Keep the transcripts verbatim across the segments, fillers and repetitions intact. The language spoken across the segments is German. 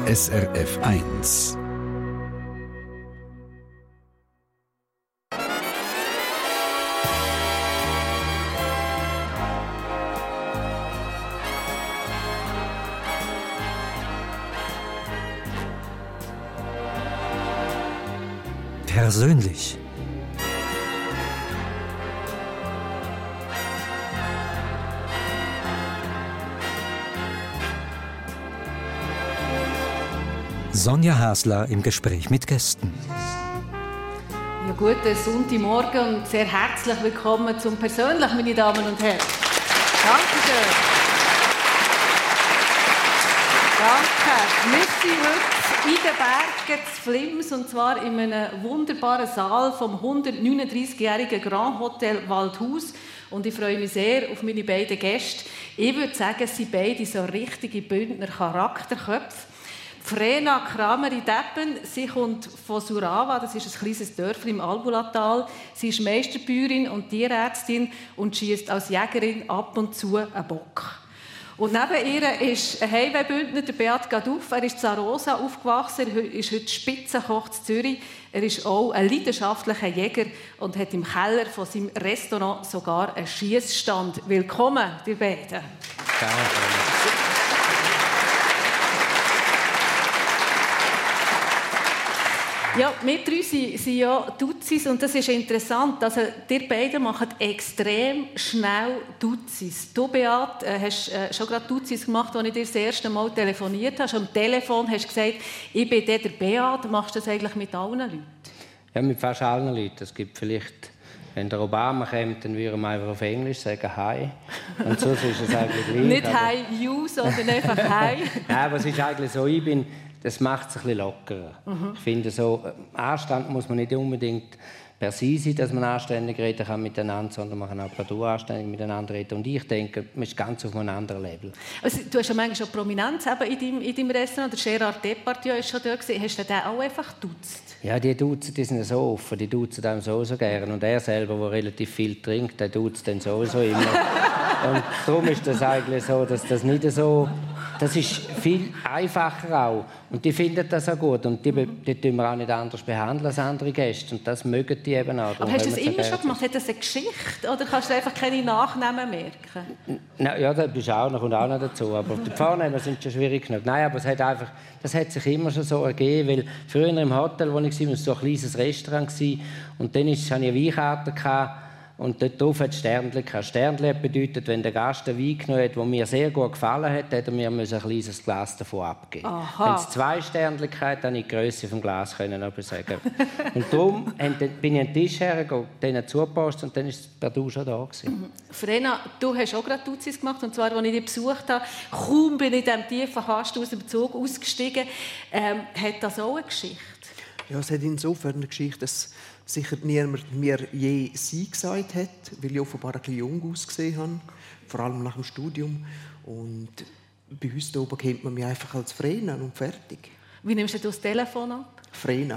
S R F eins. Persönlich. Sonja Hasler im Gespräch mit Gästen. Ja, guten Sonntagmorgen und sehr herzlich willkommen zum Persönlich, meine Damen und Herren. Dankeschön. Danke. Wir sind heute in den Bergen zu Flims, und zwar in einem wunderbaren Saal vom hundertneununddreißigjährigen Grand Hotel Waldhaus. Und ich freue mich sehr auf meine beiden Gäste. Ich würde sagen, es sind beide so richtige Bündner Charakterköpfe. Vrena Krameri-Deppen, sie kommt von Surawa, das ist ein kleines Dörfli im Albulatal. Sie ist Meisterbäuerin und Tierärztin und schießt als Jägerin ab und zu einen Bock. Und neben ihr ist ein Highway-Bündner, der Beat Gaduff. Er ist in Arosa aufgewachsen, er ist heute Spitzenkoch in Zürich. Er ist auch ein leidenschaftlicher Jäger und hat im Keller von seinem Restaurant sogar einen Schiessstand. Willkommen, die beiden. Danke. Ja, wir drei sind, sind ja Duzis und das ist interessant. Also, ihr beide machen extrem schnell Duzis. Du, Beat, hast äh, schon gerade Duzis gemacht, als ich dir das erste Mal telefoniert habe. Am Telefon hast du gesagt, ich bin der Beat. Machst du das eigentlich mit allen Leuten? Ja, mit fast allen Leuten. Es gibt vielleicht, wenn der Obama kommt, dann würde man einfach auf Englisch sagen «Hi». Und so ist es eigentlich gleich. Nicht «Hi you», sondern einfach «Hi». Ja, aber es ist eigentlich so, ich bin... Das macht es ein bisschen lockerer. Mhm. Ich finde, so, Anstand muss man nicht unbedingt per se sein, dass man anständig reden kann miteinander, sondern man kann auch per Du anständig miteinander reden. Und ich denke, man ist ganz auf einem anderen Level. Also, du hast ja manchmal schon Prominenz eben in, deinem, in deinem Restaurant. Der Gérard Depardieu ist schon da gewesen. Hast du den auch einfach duzt? Ja, die duzen, die sind ja so offen, die duzen einem so, so gerne. Und er selber, der relativ viel trinkt, der duzt dann sowieso immer. Und darum ist das eigentlich so, dass das nicht so... Das ist viel einfacher auch. Und die finden das auch gut. Und die, die tun wir auch nicht anders behandeln als andere Gäste. Und das mögen die eben auch. Aber hast du das immer schon gemacht? Hat das eine Geschichte? Oder kannst du einfach keine Nachnamen merken? Na, ja, das bist auch noch, kommt auch noch dazu. Aber die Vornamen sind schon schwierig genug. Nein, aber es hat einfach, das hat sich immer schon so ergeben. Weil früher im Hotel, wo ich war, war so ein kleines Restaurant. Und dann hatte ich eine Weinkarte. Und dort drauf hat Sternli. Sternli bedeutet, wenn der Gast einen Wein genommen hat, der mir sehr gut gefallen hat, hätte er mir ein kleines Glas davon abgeben. Wenn es zwei Sternli hatte, dann ich die Grösse des Glas können sagen. Und darum bin ich an den Tisch hergegangen, denen zugepostet und dann war es per Du schon da gewesen. Vrena, du hast auch gerade Duzis gemacht, und zwar, als ich dich besucht habe. Kaum bin ich in diesem tiefen Kasten aus dem Zug ausgestiegen. Ähm, hat das auch eine Geschichte? Ja, es hat insofern eine Geschichte, dass sicher niemand mir je «sie» gesagt hat, weil ich offenbar ein bisschen jung ausgesehen habe, vor allem nach dem Studium. Und bei uns hier oben kennt man mich einfach als Vrena und fertig. Wie nimmst du das Telefon ab? Vrena.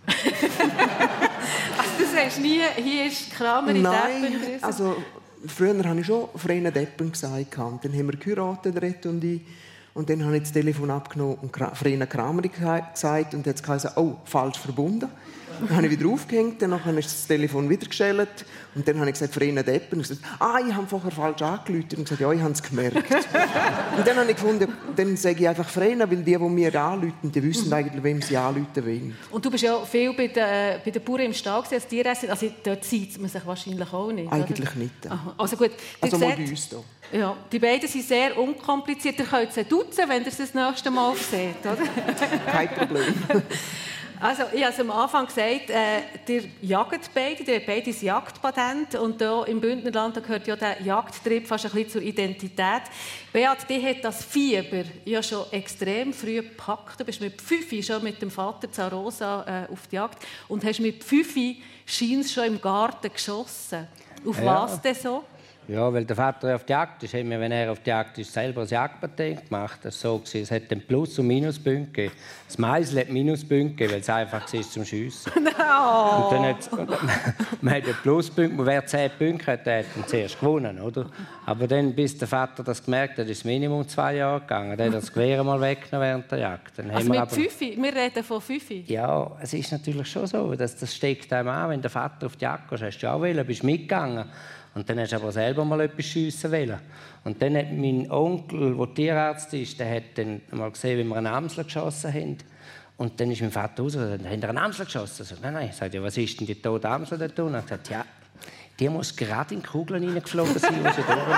Also das hast du nie, hier ist Krameri Deppen. Nein, also früher habe ich schon Vrena Deppen gesagt. Und dann haben wir geheiratet, Rette und ich. Und dann habe ich das Telefon abgenommen und Vrena Krameri gesagt. Und jetzt gesagt, oh, falsch verbunden. Dann habe ich wieder aufgehängt, dann habe ich das Telefon wieder gestellt und dann habe ich gesagt, Vrena Deppen. Und ich gesagt, ah, ich habe vorher falsch angerufen. Und gesagt, ja, ich habe es gemerkt. Und dann habe ich gefunden, dann sage ich einfach Vrena, weil die, die mir anrufen, die wissen mhm. eigentlich, wem sie anrufen wollen. Und du bist ja viel bei den, bei den Bauern im Stall als Tierärztin. Also dort sieht man sich wahrscheinlich auch nicht. Eigentlich oder? nicht. Aha. Also gut. Also seht, mal bei uns hier. Ja, die beiden sind sehr unkompliziert. Ihr könnt sie duzen, wenn ihr sie das nächste Mal seht, oder? Kein Problem. Also, ich habe es am Anfang gesagt, äh, ihr jagt beide, ihr habt beide ein Jagdpatent. Und hier im Bündnerland gehört ja der Jagdtrieb fast ein bisschen zur Identität. Beat, die hat das Fieber ja schon extrem früh gepackt. Du bist mit fünf schon mit dem Vater Zarosa äh, auf die Jagd und hast mit fünf scheins schon im Garten geschossen. Auf ja. was denn so? Ja, weil der Vater auf die Jagd ist, haben wir, wenn er auf die Jagd ist, selber ein Jagdpatent gemacht. Das war so. Es hat dann Plus- und Minuspunkte gegeben. Das Meisel hat Minuspunkte gegeben, weil es einfach war zum Schiessen. No. Und dann hat's, man hat ja Pluspunkte, und wer zehn Punkte hat, der hat dann zuerst gewonnen, oder? Aber dann, bis der Vater das gemerkt hat, ist es Minimum zwei Jahre gegangen. Dann hat er das Gewehr mal weggenommen während der Jagd. Dann also haben wir, mit aber, Pfiffi? Wir reden von Pfiffi? Ja, es ist natürlich schon so, dass das steckt einem an. Wenn der Vater auf die Jagd geht, hast du auch wollen, bist mitgegangen. Und dann hast du aber selber mal etwas schiessen wollen. Und dann hat mein Onkel, der Tierarzt ist, der hat dann mal gesehen, wie wir einen Amsel geschossen haben. Und dann ist mein Vater rausgegangen, haben wir einen Amsel geschossen? Ich nein, nein. Ich sagte, ja, was ist denn die tote Amsel da tun? Er hat gesagt, ja, die muss gerade in die Kugeln hineingeflogen sein, wo sie durch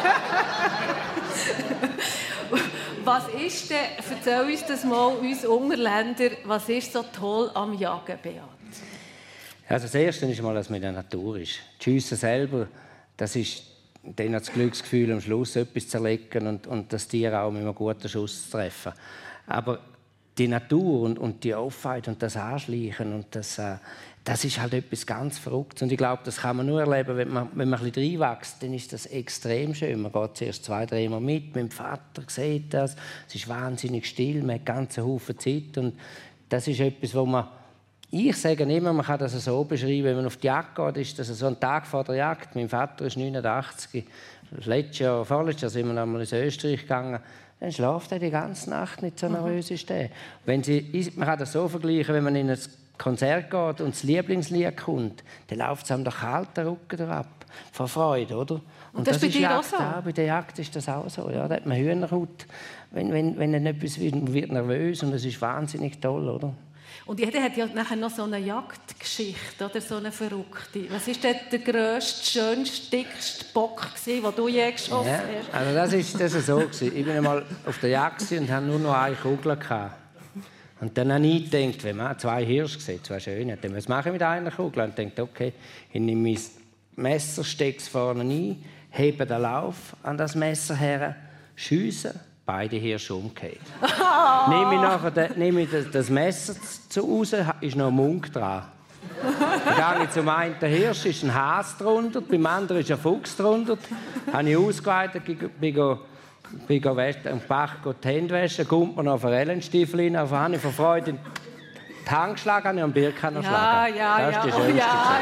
Was ist denn, erzähl uns das mal, uns Unterländer, was ist so toll am Jagen, Beat? Also das Erste ist mal, dass man in der Natur ist. Die Schiessen selber, das ist dann das Glücksgefühl, am Schluss etwas zu erlegen und, und das Tier auch mit einem guten Schuss zu treffen. Aber die Natur und, und die Offenheit und das Anschleichen, und das, äh, das ist halt etwas ganz Verrücktes. Und ich glaube, das kann man nur erleben, wenn man, wenn man ein bisschen reinwächst, dann ist das extrem schön. Man geht zuerst zwei, drei Mal mit, mit dem Vater sieht das, es ist wahnsinnig still, man hat ganz einen Haufen Zeit, und das ist etwas, wo man Ich sage immer, man kann das so beschreiben, wenn man auf die Jagd geht, ist das so ein Tag vor der Jagd. Mein Vater ist neunundachtzig. Letztes Jahr, vorletztes Jahr sind wir einmal ins Österreich gegangen. Dann schläft er die ganze Nacht nicht, so nervös ist der. Wenn sie, man kann das so vergleichen, wenn man in ein Konzert geht und das Lieblingslied kommt, dann läuft es einem der kalte Rücken ab. Vor Freude, oder? Und, und das, das ist bei dir Jagd, auch so? Ja, bei der Jagd ist das auch so. Ja, da hat man Hühnerhaut. Wenn, wenn, wenn dann etwas wird, man wird nervös, und das ist wahnsinnig toll, oder? Und jeder hat ja nachher noch so eine Jagdgeschichte, oder so eine verrückte. Was war denn der grösste, schönste, dickste Bock, den du je geschossen ja, hast? Also das ist, das ist so. Ich war einmal auf der Jagd und hatte nur noch eine Kugel. Und dann habe ich gedacht, wenn man zwei Hirsche sieht, zwei schöne, dann was mache ich mit einer Kugel? Und ich dachte, okay, ich nehme mein Messer, stecke es vorne ein, hebe den Lauf an das Messer her, schiesse, beide Hirsche umgekehrt. Oh. Nehme ich nachher nehme ich das Messer zu raus, ist noch ein Munk dran. Dann gehe ich zum einen Hirsch, ist ein Hase drunter, beim anderen ist ein Fuchs drunter. Habe ich ausgeweitet, bin bin am Bach die Hände waschen, kommt mir noch Forellenstiefel rein, auf habe ich vor Freude die Hand geschlagen, habe ich am Birk noch ja, schlagen. Ja, das ja, ist die ja. schönste Oh, ja,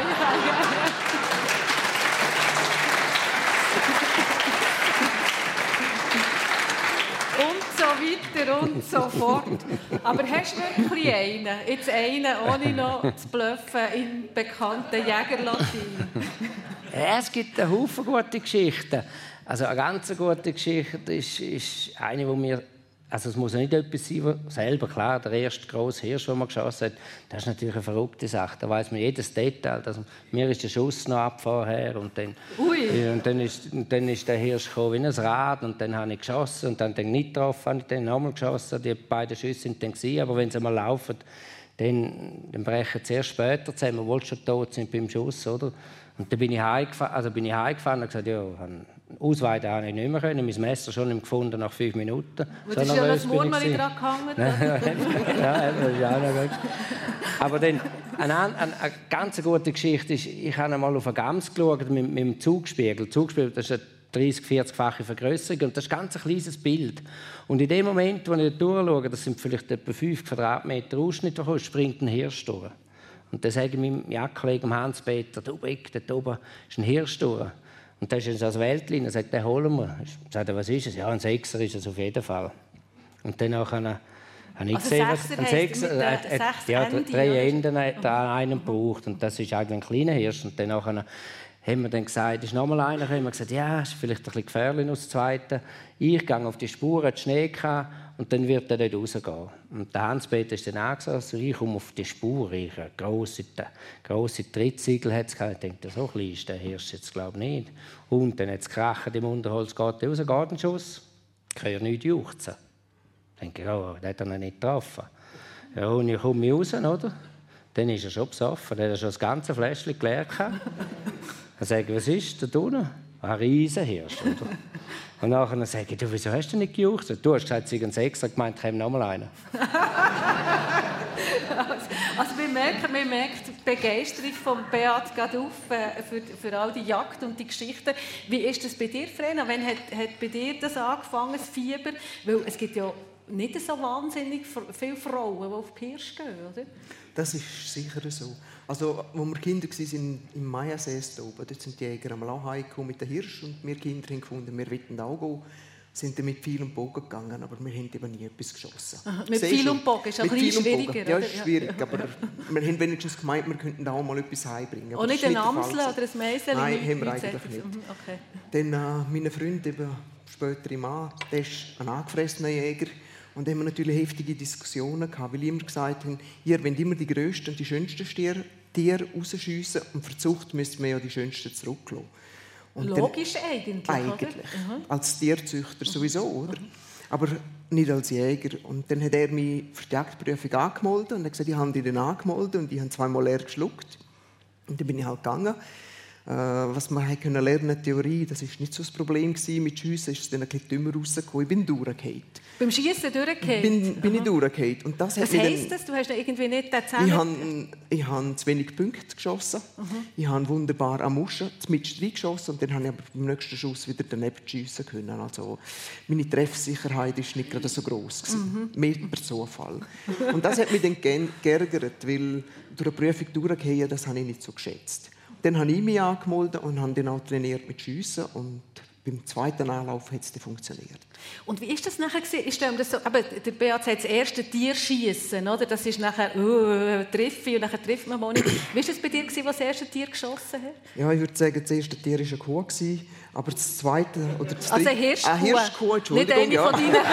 ja, ja. Und so weiter und so fort. Aber hast du wirklich einen? Jetzt einen, ohne noch zu bluffen, in bekannten Jägerlatin? Ja, es gibt einen Haufen gute Geschichten. Also eine ganz gute Geschichte ist, ist eine, wo mir, also es muss ja nicht etwas sein, wo selber, klar, der erste grosse Hirsch, den man geschossen hat, das ist natürlich eine verrückte Sache. Da weiss man jedes Detail. Das, mir ist der Schuss noch ab vorher und dann, Ui. und dann, ist, und dann ist der Hirsch gekommen wie ein Rad und dann habe ich geschossen und dann den nicht getroffen, habe ich dann nochmal geschossen. Die beiden Schüsse sind dann gewesen, aber wenn sie mal laufen, dann, dann brechen sie erst später zusammen, obwohl sie schon tot sind beim Schuss, oder? Und dann bin ich heimgefahren, also bin ich heimgefahren und gesagt, ja, ausweiten habe ich nicht mehr können. Mein Messer schon gefunden nach fünf Minuten. So ist ja das Murmeli dran gehangen. Ja, das ist auch noch gut. Aber dann, eine, eine, eine ganz gute Geschichte ist, ich habe einmal auf eine Gams geschaut mit, mit dem Zugspiegel. Zugspiegel, das ist eine dreißig-, vierzig-fache Vergrößerung und das ist ein ganz kleines Bild. Und in dem Moment, wo ich da durchschaue, das sind vielleicht etwa fünf Quadratmeter Ausschnitt, springt ein Hirsch durch. Und dann sage ich meinem Jagdkollegen Hans-Peter, du Beck, dort oben ist ein Hirsch durch. Und dann ist er so als Weltlein, er sagt, den holen wir. Ich sage, was ist es? Ja, ein Sechser ist es auf jeden Fall. Und dann habe ich also gesehen, Sechser ein Sechser, äh, äh, äh, ja, drei Enden hat er einen gebraucht. Und das ist eigentlich ein kleiner Hirsch. Und dann haben wir dann gesagt, ist noch mal einer. Haben wir gesagt, ja, ist vielleicht ein bisschen gefährlich aus dem Zweiten. Ich gehe auf die Spur, hat Schnee gehabt, und dann wird er dort rausgehen. Und der Hans-Peter ist dann angesessen, ich komme auf die Spur. Ich eine grosse, grosse Trittsiegel hat es gehabt. Ich dachte, so klein ist der Hirsch jetzt, glaube ich, nicht. Und dann hat es gekracht im Unterholz, geht er raus, geht ein Schuss. Ich kann ja nichts juchzen. Ich denke, oh, den hat er noch nicht getroffen. Ja, und ich komme raus, oder? Dann ist er schon besoffen. Dann hat er schon das ganze Fläschchen geleert. Dann sage ich, was ist da unten? Ein Riesenhirsch, oder? Und nachher sage ich, du, wieso hast du nicht gejuchzt? Du hast gesagt, sie sind ein Sechser, gemeint, ich habe noch mal einen. Also wir merken, wir merken die Begeisterung von Beat gerade auf äh, für, für all die Jagd und die Geschichten. Wie ist das bei dir, Frena? Wann hat, hat bei dir das angefangen, das Fieber? Weil es gibt ja nicht so wahnsinnig viele Frauen, die auf die Pirsch gehen, oder? Das ist sicher so. Also, als wir Kinder waren im Mayasee oben, dort sind die Jäger einmal auch heimgekommen mit den Hirsch und wir Kinder haben gefunden, wir wollten auch gehen. Sind dann mit viel und Bogen gegangen, aber wir haben eben nie etwas geschossen. Aha, mit viel und Bogen ist ein bisschen schwieriger, ja, ist schwierig, ja. Aber wir haben wenigstens gemeint, wir könnten da auch mal etwas heimbringen. Und nicht ein Amsel oder ein Meisel? Nein, haben wir eigentlich nicht. Okay. Dann äh, mein Freund, eben später im Mann, der ist ein angefressener Jäger. Und da haben wir natürlich heftige Diskussionen gehabt, weil immer gesagt haben, ihr wollt immer die grössten und die schönsten Stiere rausschiessen und für die Zucht müsst wir ja die schönsten zurücklassen. Und logisch dann, eigentlich, eigentlich. Oder? Mhm. Als Tierzüchter sowieso, oder? Mhm. Aber nicht als Jäger. Und dann hat er mich für die Jagdprüfung angemeldet und hat gesagt, ich habe dich dann angemeldet und ich habe zweimal leer geschluckt. Und dann bin ich halt gegangen. Äh, was man lernen lernen, Theorie, das war nicht so das Problem gewesen. Mit Schiessen ist es dann ein bisschen dümmer rausgekommen. Ich bin durchgefallen. Beim Schiessen durchgefallen? Bin, bin ich durchgefallen. Und das was heisst das? Du hast irgendwie nicht den Zähne... Ich habe, ich habe zu wenig Punkte geschossen. Mhm. Ich habe wunderbar am Muschen mit reingeschossen und dann habe ich aber beim nächsten Schuss wieder daneben schiessen können. Also meine Treffsicherheit war nicht gerade so gross. Mhm. Mehr per Zufall. Und das hat mich dann geärgert, weil durch eine Prüfung durchgehen, das habe ich nicht so geschätzt. Dann habe ich mich angemeldet und habe dann auch trainiert mit Schiessen und beim zweiten Anlauf hat es dann funktioniert. Und wie ist das nachher gewesen? Ich stelle mir das so, aber der Beat sagt, das erste Tier schiessen, oder? Das ist nachher uh, treffe und nachher trifft man mal nicht. Wie war das bei dir, als du das erste Tier geschossen hast? Ja, ich würde sagen, das erste Tier war eine Kuh, aber das zweite oder das also eine Hirschkuh? Eine Hirschkuh, Entschuldigung. Nicht eine ja. von deinen...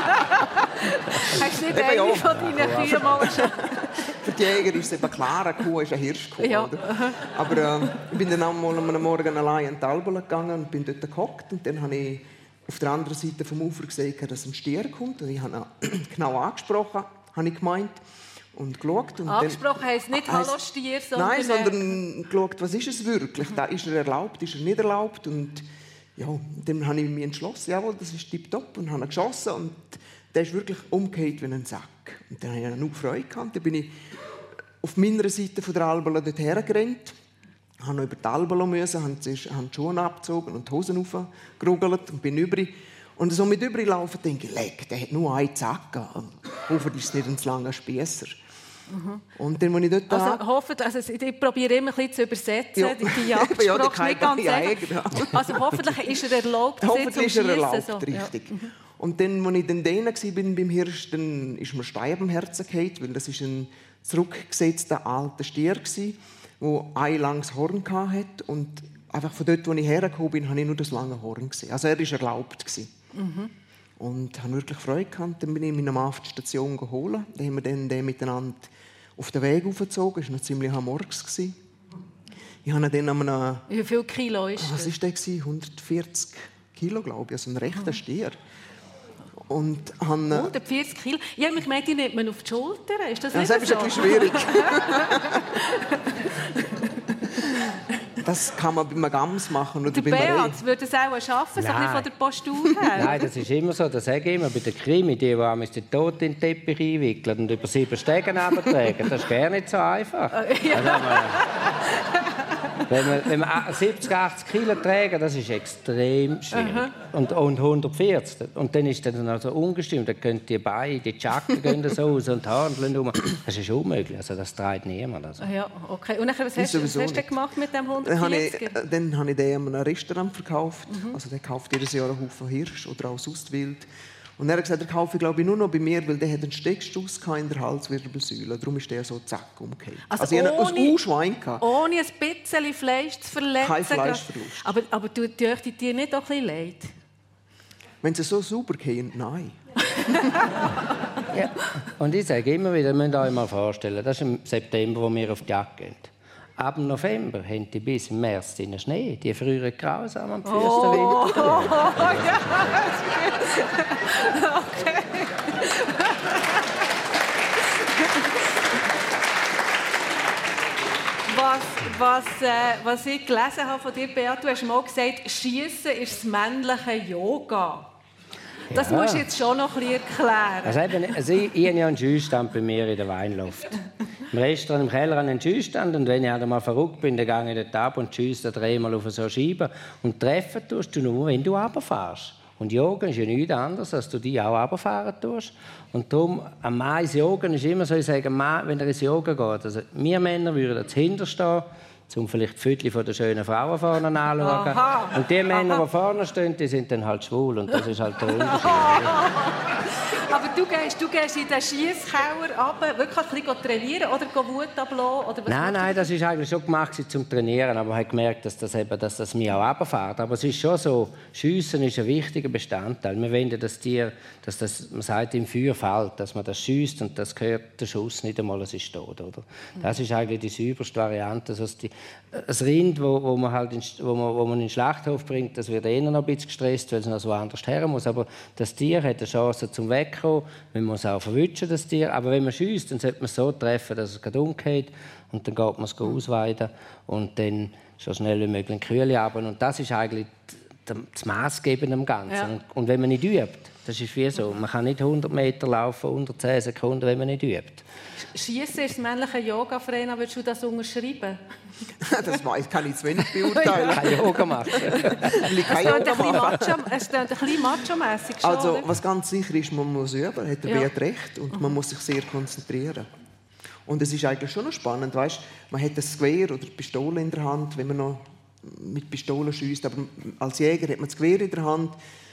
Hast du nicht eine von deinen Kühen mal schon... Für die Jäger ist es eben klar, eine Kuh ist eine Hirschkuh. Ja. Oder? Aber äh, ich bin dann auch mal am Morgen allein in die Albola gegangen und bin dort gehockt. Und dann habe ich auf der anderen Seite vom Ufer gesehen, dass ein Stier kommt. Und ich habe ihn genau angesprochen, habe ich gemeint. Und geschaut. Und angesprochen heisst nicht «Hallo Stier», sondern... Nein, sondern geschaut, was ist es wirklich? Da ist er erlaubt, ist er nicht erlaubt? Und ja, dann habe ich mich entschlossen, jawohl, das ist tipptopp. Und habe ihn geschossen. Und der ist wirklich umgekehrt wie ein Sack. Und dann hatte ich noch Freude gehabt. Dann bin ich auf meiner Seite von der Albola dorthin gerannt. Ich musste noch über die Albola, müssen, habe die Schuhe abgezogen und die Hosen aufgerugelt und bin über. Und so mit überlaufen denke ich, leck, der hat nur einen Zacken. Hoffentlich ist es nicht ein langer Spiesser. Mhm. Und dann, als ich dort also, hoffe, also, ich probiere immer ein bisschen zu übersetzen, ja. die, die Jagdsprache ja, nicht ganz Jäger, also hoffentlich ist er erlaubt, hoffentlich ist er erlaubt, so. richtig. Ja. Mhm. Und dann, als ich dann da war beim Hirsch, dann ist mir Stein am Herzen gefallen, weil das ist ein zurückgesetzter alter Stier war, der ein langes Horn hatte. Und einfach von dort, wo ich hergekommen bin, habe ich nur das lange Horn gesehen. Also er war erlaubt. Mhm. Und habe wirklich Freude gehabt. Dann bin ich meinen Mann auf die Station geholt. Dann haben wir dann den miteinander auf den Weg aufgezogen. Es war noch ziemlich am Morgen. Ich habe dann an einem... Wie viel Kilo ist das? Was war der? hundertvierzig Kilo, glaube ich. Also ein rechter Stier. Und han, hundertvierzig Kilo? Ja, ich meine, die nimmt man auf die Schulter. Ist das nicht ja, das so? ist ein bisschen schwierig. Das kann man beim Gams machen oder der beim Reh. Beat würde es auch schaffen, so ein bisschen von der Postur her. Nein, das ist immer so. Das sage ich immer bei den Krimi, die, die den Tod in den Teppich einwickeln und über sieben Stegen runtertragen. Das ist gar nicht so einfach. Ja. Also, wenn man, wenn man siebzig, achtzig Kilo tragen, das ist extrem schwierig. Und, und hundertvierzig. Und dann ist das noch so ungestüm. Dann gehen die Beine, die Chacken gehen so aus und die Haare um. Das ist unmöglich. Also, das trägt niemand. Also. Ja, okay. Und dann, was hast, was hast du gemacht mit dem hundertvierziger? Dann, dann habe ich den an einem Restaurant verkauft. Mhm. Also, der kauft jedes Jahr einen Haufen Hirsch oder auch Sustwild. Und er hat gesagt, er kaufe glaube ich nur noch bei mir, weil der hat einen Steckstoss in der Halswirbelsäule. Darum ist der so zack umgekehrt. Also, also ohne, ich hatte ein Schwein gehabt. Ohne ein bisschen Fleisch zu verletzen. Kein Fleischverlust. Aber, aber tut euch die Tiere nicht auch ein bisschen leid? Wenn sie so sauber gehen, nein. Ja. Und ich sage immer wieder, ihr müsst euch mal vorstellen, das ist im September, wo wir auf die Jagd gehen. Ab November haben die bis im März den Schnee. Die früher grausam am Fürstenwind. Oh, oh, oh, ja. Okay. Was, was, äh, was ich gelesen habe von dir, Beat, du hast mal gesagt, Schiessen ist das männliche Yoga. Das Ja. musst du jetzt schon noch ein bisschen erklären. Also, eben, also ich, ich habe ja einen Schüsstand bei mir in der Weinluft. Im Restaurant, im Keller habe ich einen Schüsstand und wenn ich einmal verrückt bin, dann gehe ich dort ab und schüsse dreimal auf so Scheiben. Und treffen tust du nur, wenn du runterfährst. Und Joggen ist ja nichts anderes, als du die auch runterfahren tust. Und darum, am Mann ins Joggen ist immer so, ich sage, Mann, wenn er ins Joggen geht, also wir Männer würden dahinter stehen, um vielleicht die Viertel von der schönen Frauen vorne anzuschauen. Aha. Und die Männer, Aha. die vorne stehen, die sind dann halt schwul. Und das ist halt der Unterschied. Aber du gehst, du gehst in den Schiesskeller runter, wirklich ein bisschen trainieren oder Wut ablassen? Oder was Nein, nein, das ist eigentlich schon gemacht zum Trainieren, aber man hat gemerkt, dass das, eben, dass das mich auch runterfährt. Aber es ist schon so, Schiessen ist ein wichtiger Bestandteil. Wir wollen, dass Tier, dass das, man sagt, im Feuer fällt, dass man das schiesst und das gehört der Schuss nicht einmal, es ist tot, oder? Das ist eigentlich die sauberste Variante. Also die, das Rind, wo, wo, man halt in, wo, man, wo man in den Schlachthof bringt, das wird eher noch ein bisschen gestresst, weil es noch so anders her muss. Aber das Tier hat eine Chance zum Wegkommen. Man muss auch verwutschen, das Tier. Aber wenn man schiesst, dann sollte man es so treffen, dass es gerade umgeht. Und dann geht man es ausweiden und dann so schnell wie möglich in die Kühle runter. Und das ist eigentlich das Maßgebende am Ganzen. Ja. Und, und wenn man nicht übt, das ist wie so. Man kann nicht hundert Meter laufen unter zehn Sekunden, wenn man nicht übt. Schiessen ist das männliche Yoga-Verein, würdest du das unterschreiben? Das weiss, kann ich zu wenig beurteilen. Kein Yoga machen. Weil ich Es kein klingt ein Yoga bisschen mache. macho- es klingt ein bisschen macho-mässig schon, Also, oder? was ganz sicher ist, man muss üben, hat der Ja. Beat recht, und man muss sich sehr konzentrieren. Und es ist eigentlich schon noch spannend, weißt? Man hat ein Gewehr oder eine Pistole in der Hand, wenn man noch mit Pistolen schiesst, aber als Jäger hat man das Gewehr in der Hand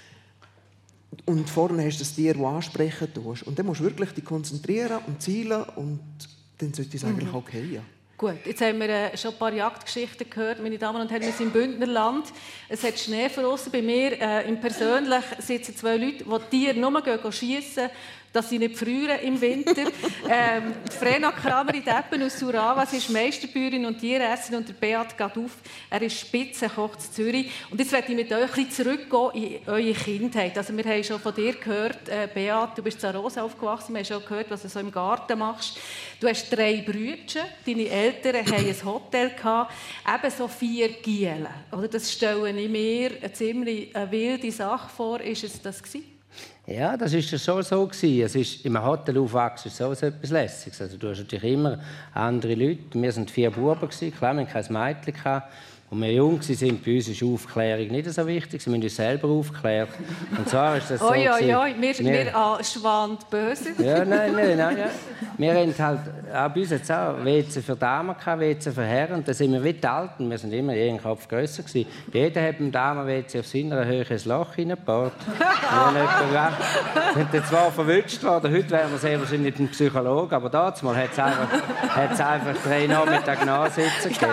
und vorne hast du das Tier, das ansprechen tust. Und dann musst du wirklich dich konzentrieren und zielen und dann sollte es eigentlich auch gehen. Gut, jetzt haben wir äh, schon ein paar Jagdgeschichten gehört, meine Damen und Herren. Wir sind im Bündnerland. Es hat Schnee draussen. Bei mir äh, im Persönlich sitzen zwei Leute, die Tiere nur schiessen, dass sie nicht frieren im Winter. ähm, Frena Kramer in Deppen aus Surava, sie ist Meisterbäuerin und Tierärztin, und der Beat Gaduff, er ist Spitzenkoch in Zürich. Und jetzt möchte ich mit euch ein bisschen zurückgehen in eure Kindheit. Also wir haben schon von dir gehört, äh, Beat, du bist in Rosa aufgewachsen, wir haben schon gehört, was du so im Garten machst. Du hast drei Brüder, deine Eltern hatten ein Hotel, eben so vier Gielen. Oder das stelle ich mir eine ziemlich eine wilde Sache vor. Ist es das gewesen? Ja, das war schon so. Es ist, im Hotel aufwachsen ist so etwas Lässiges. Also, du hast natürlich immer andere Leute. Wir waren vier Buben, klar, wir hatten kein Mädchen. Als wir jung waren, bei uns ist Aufklärung nicht so wichtig. Wir haben uns selber aufgeklärt. Und zwar ist das so. Oi, oi, oi, wir, wir, wir an Schwand böse. Ja, nein, nein, nein. Ja. Wir hatten halt, auch bei uns jetzt auch W C für Damen, W C für Herren. Und da sind wir wie die Alten. Wir waren immer jeden Kopf grösser gewesen. Jeder hat im Damen-W C auf seiner Höhe ein Loch reingebaut. Wir sind zwar verwünscht worden, heute wären wir sehr wahrscheinlich ein Psychologe, aber damals hat es einfach, hat's einfach drei Nachmittag nachsitzen gegeben.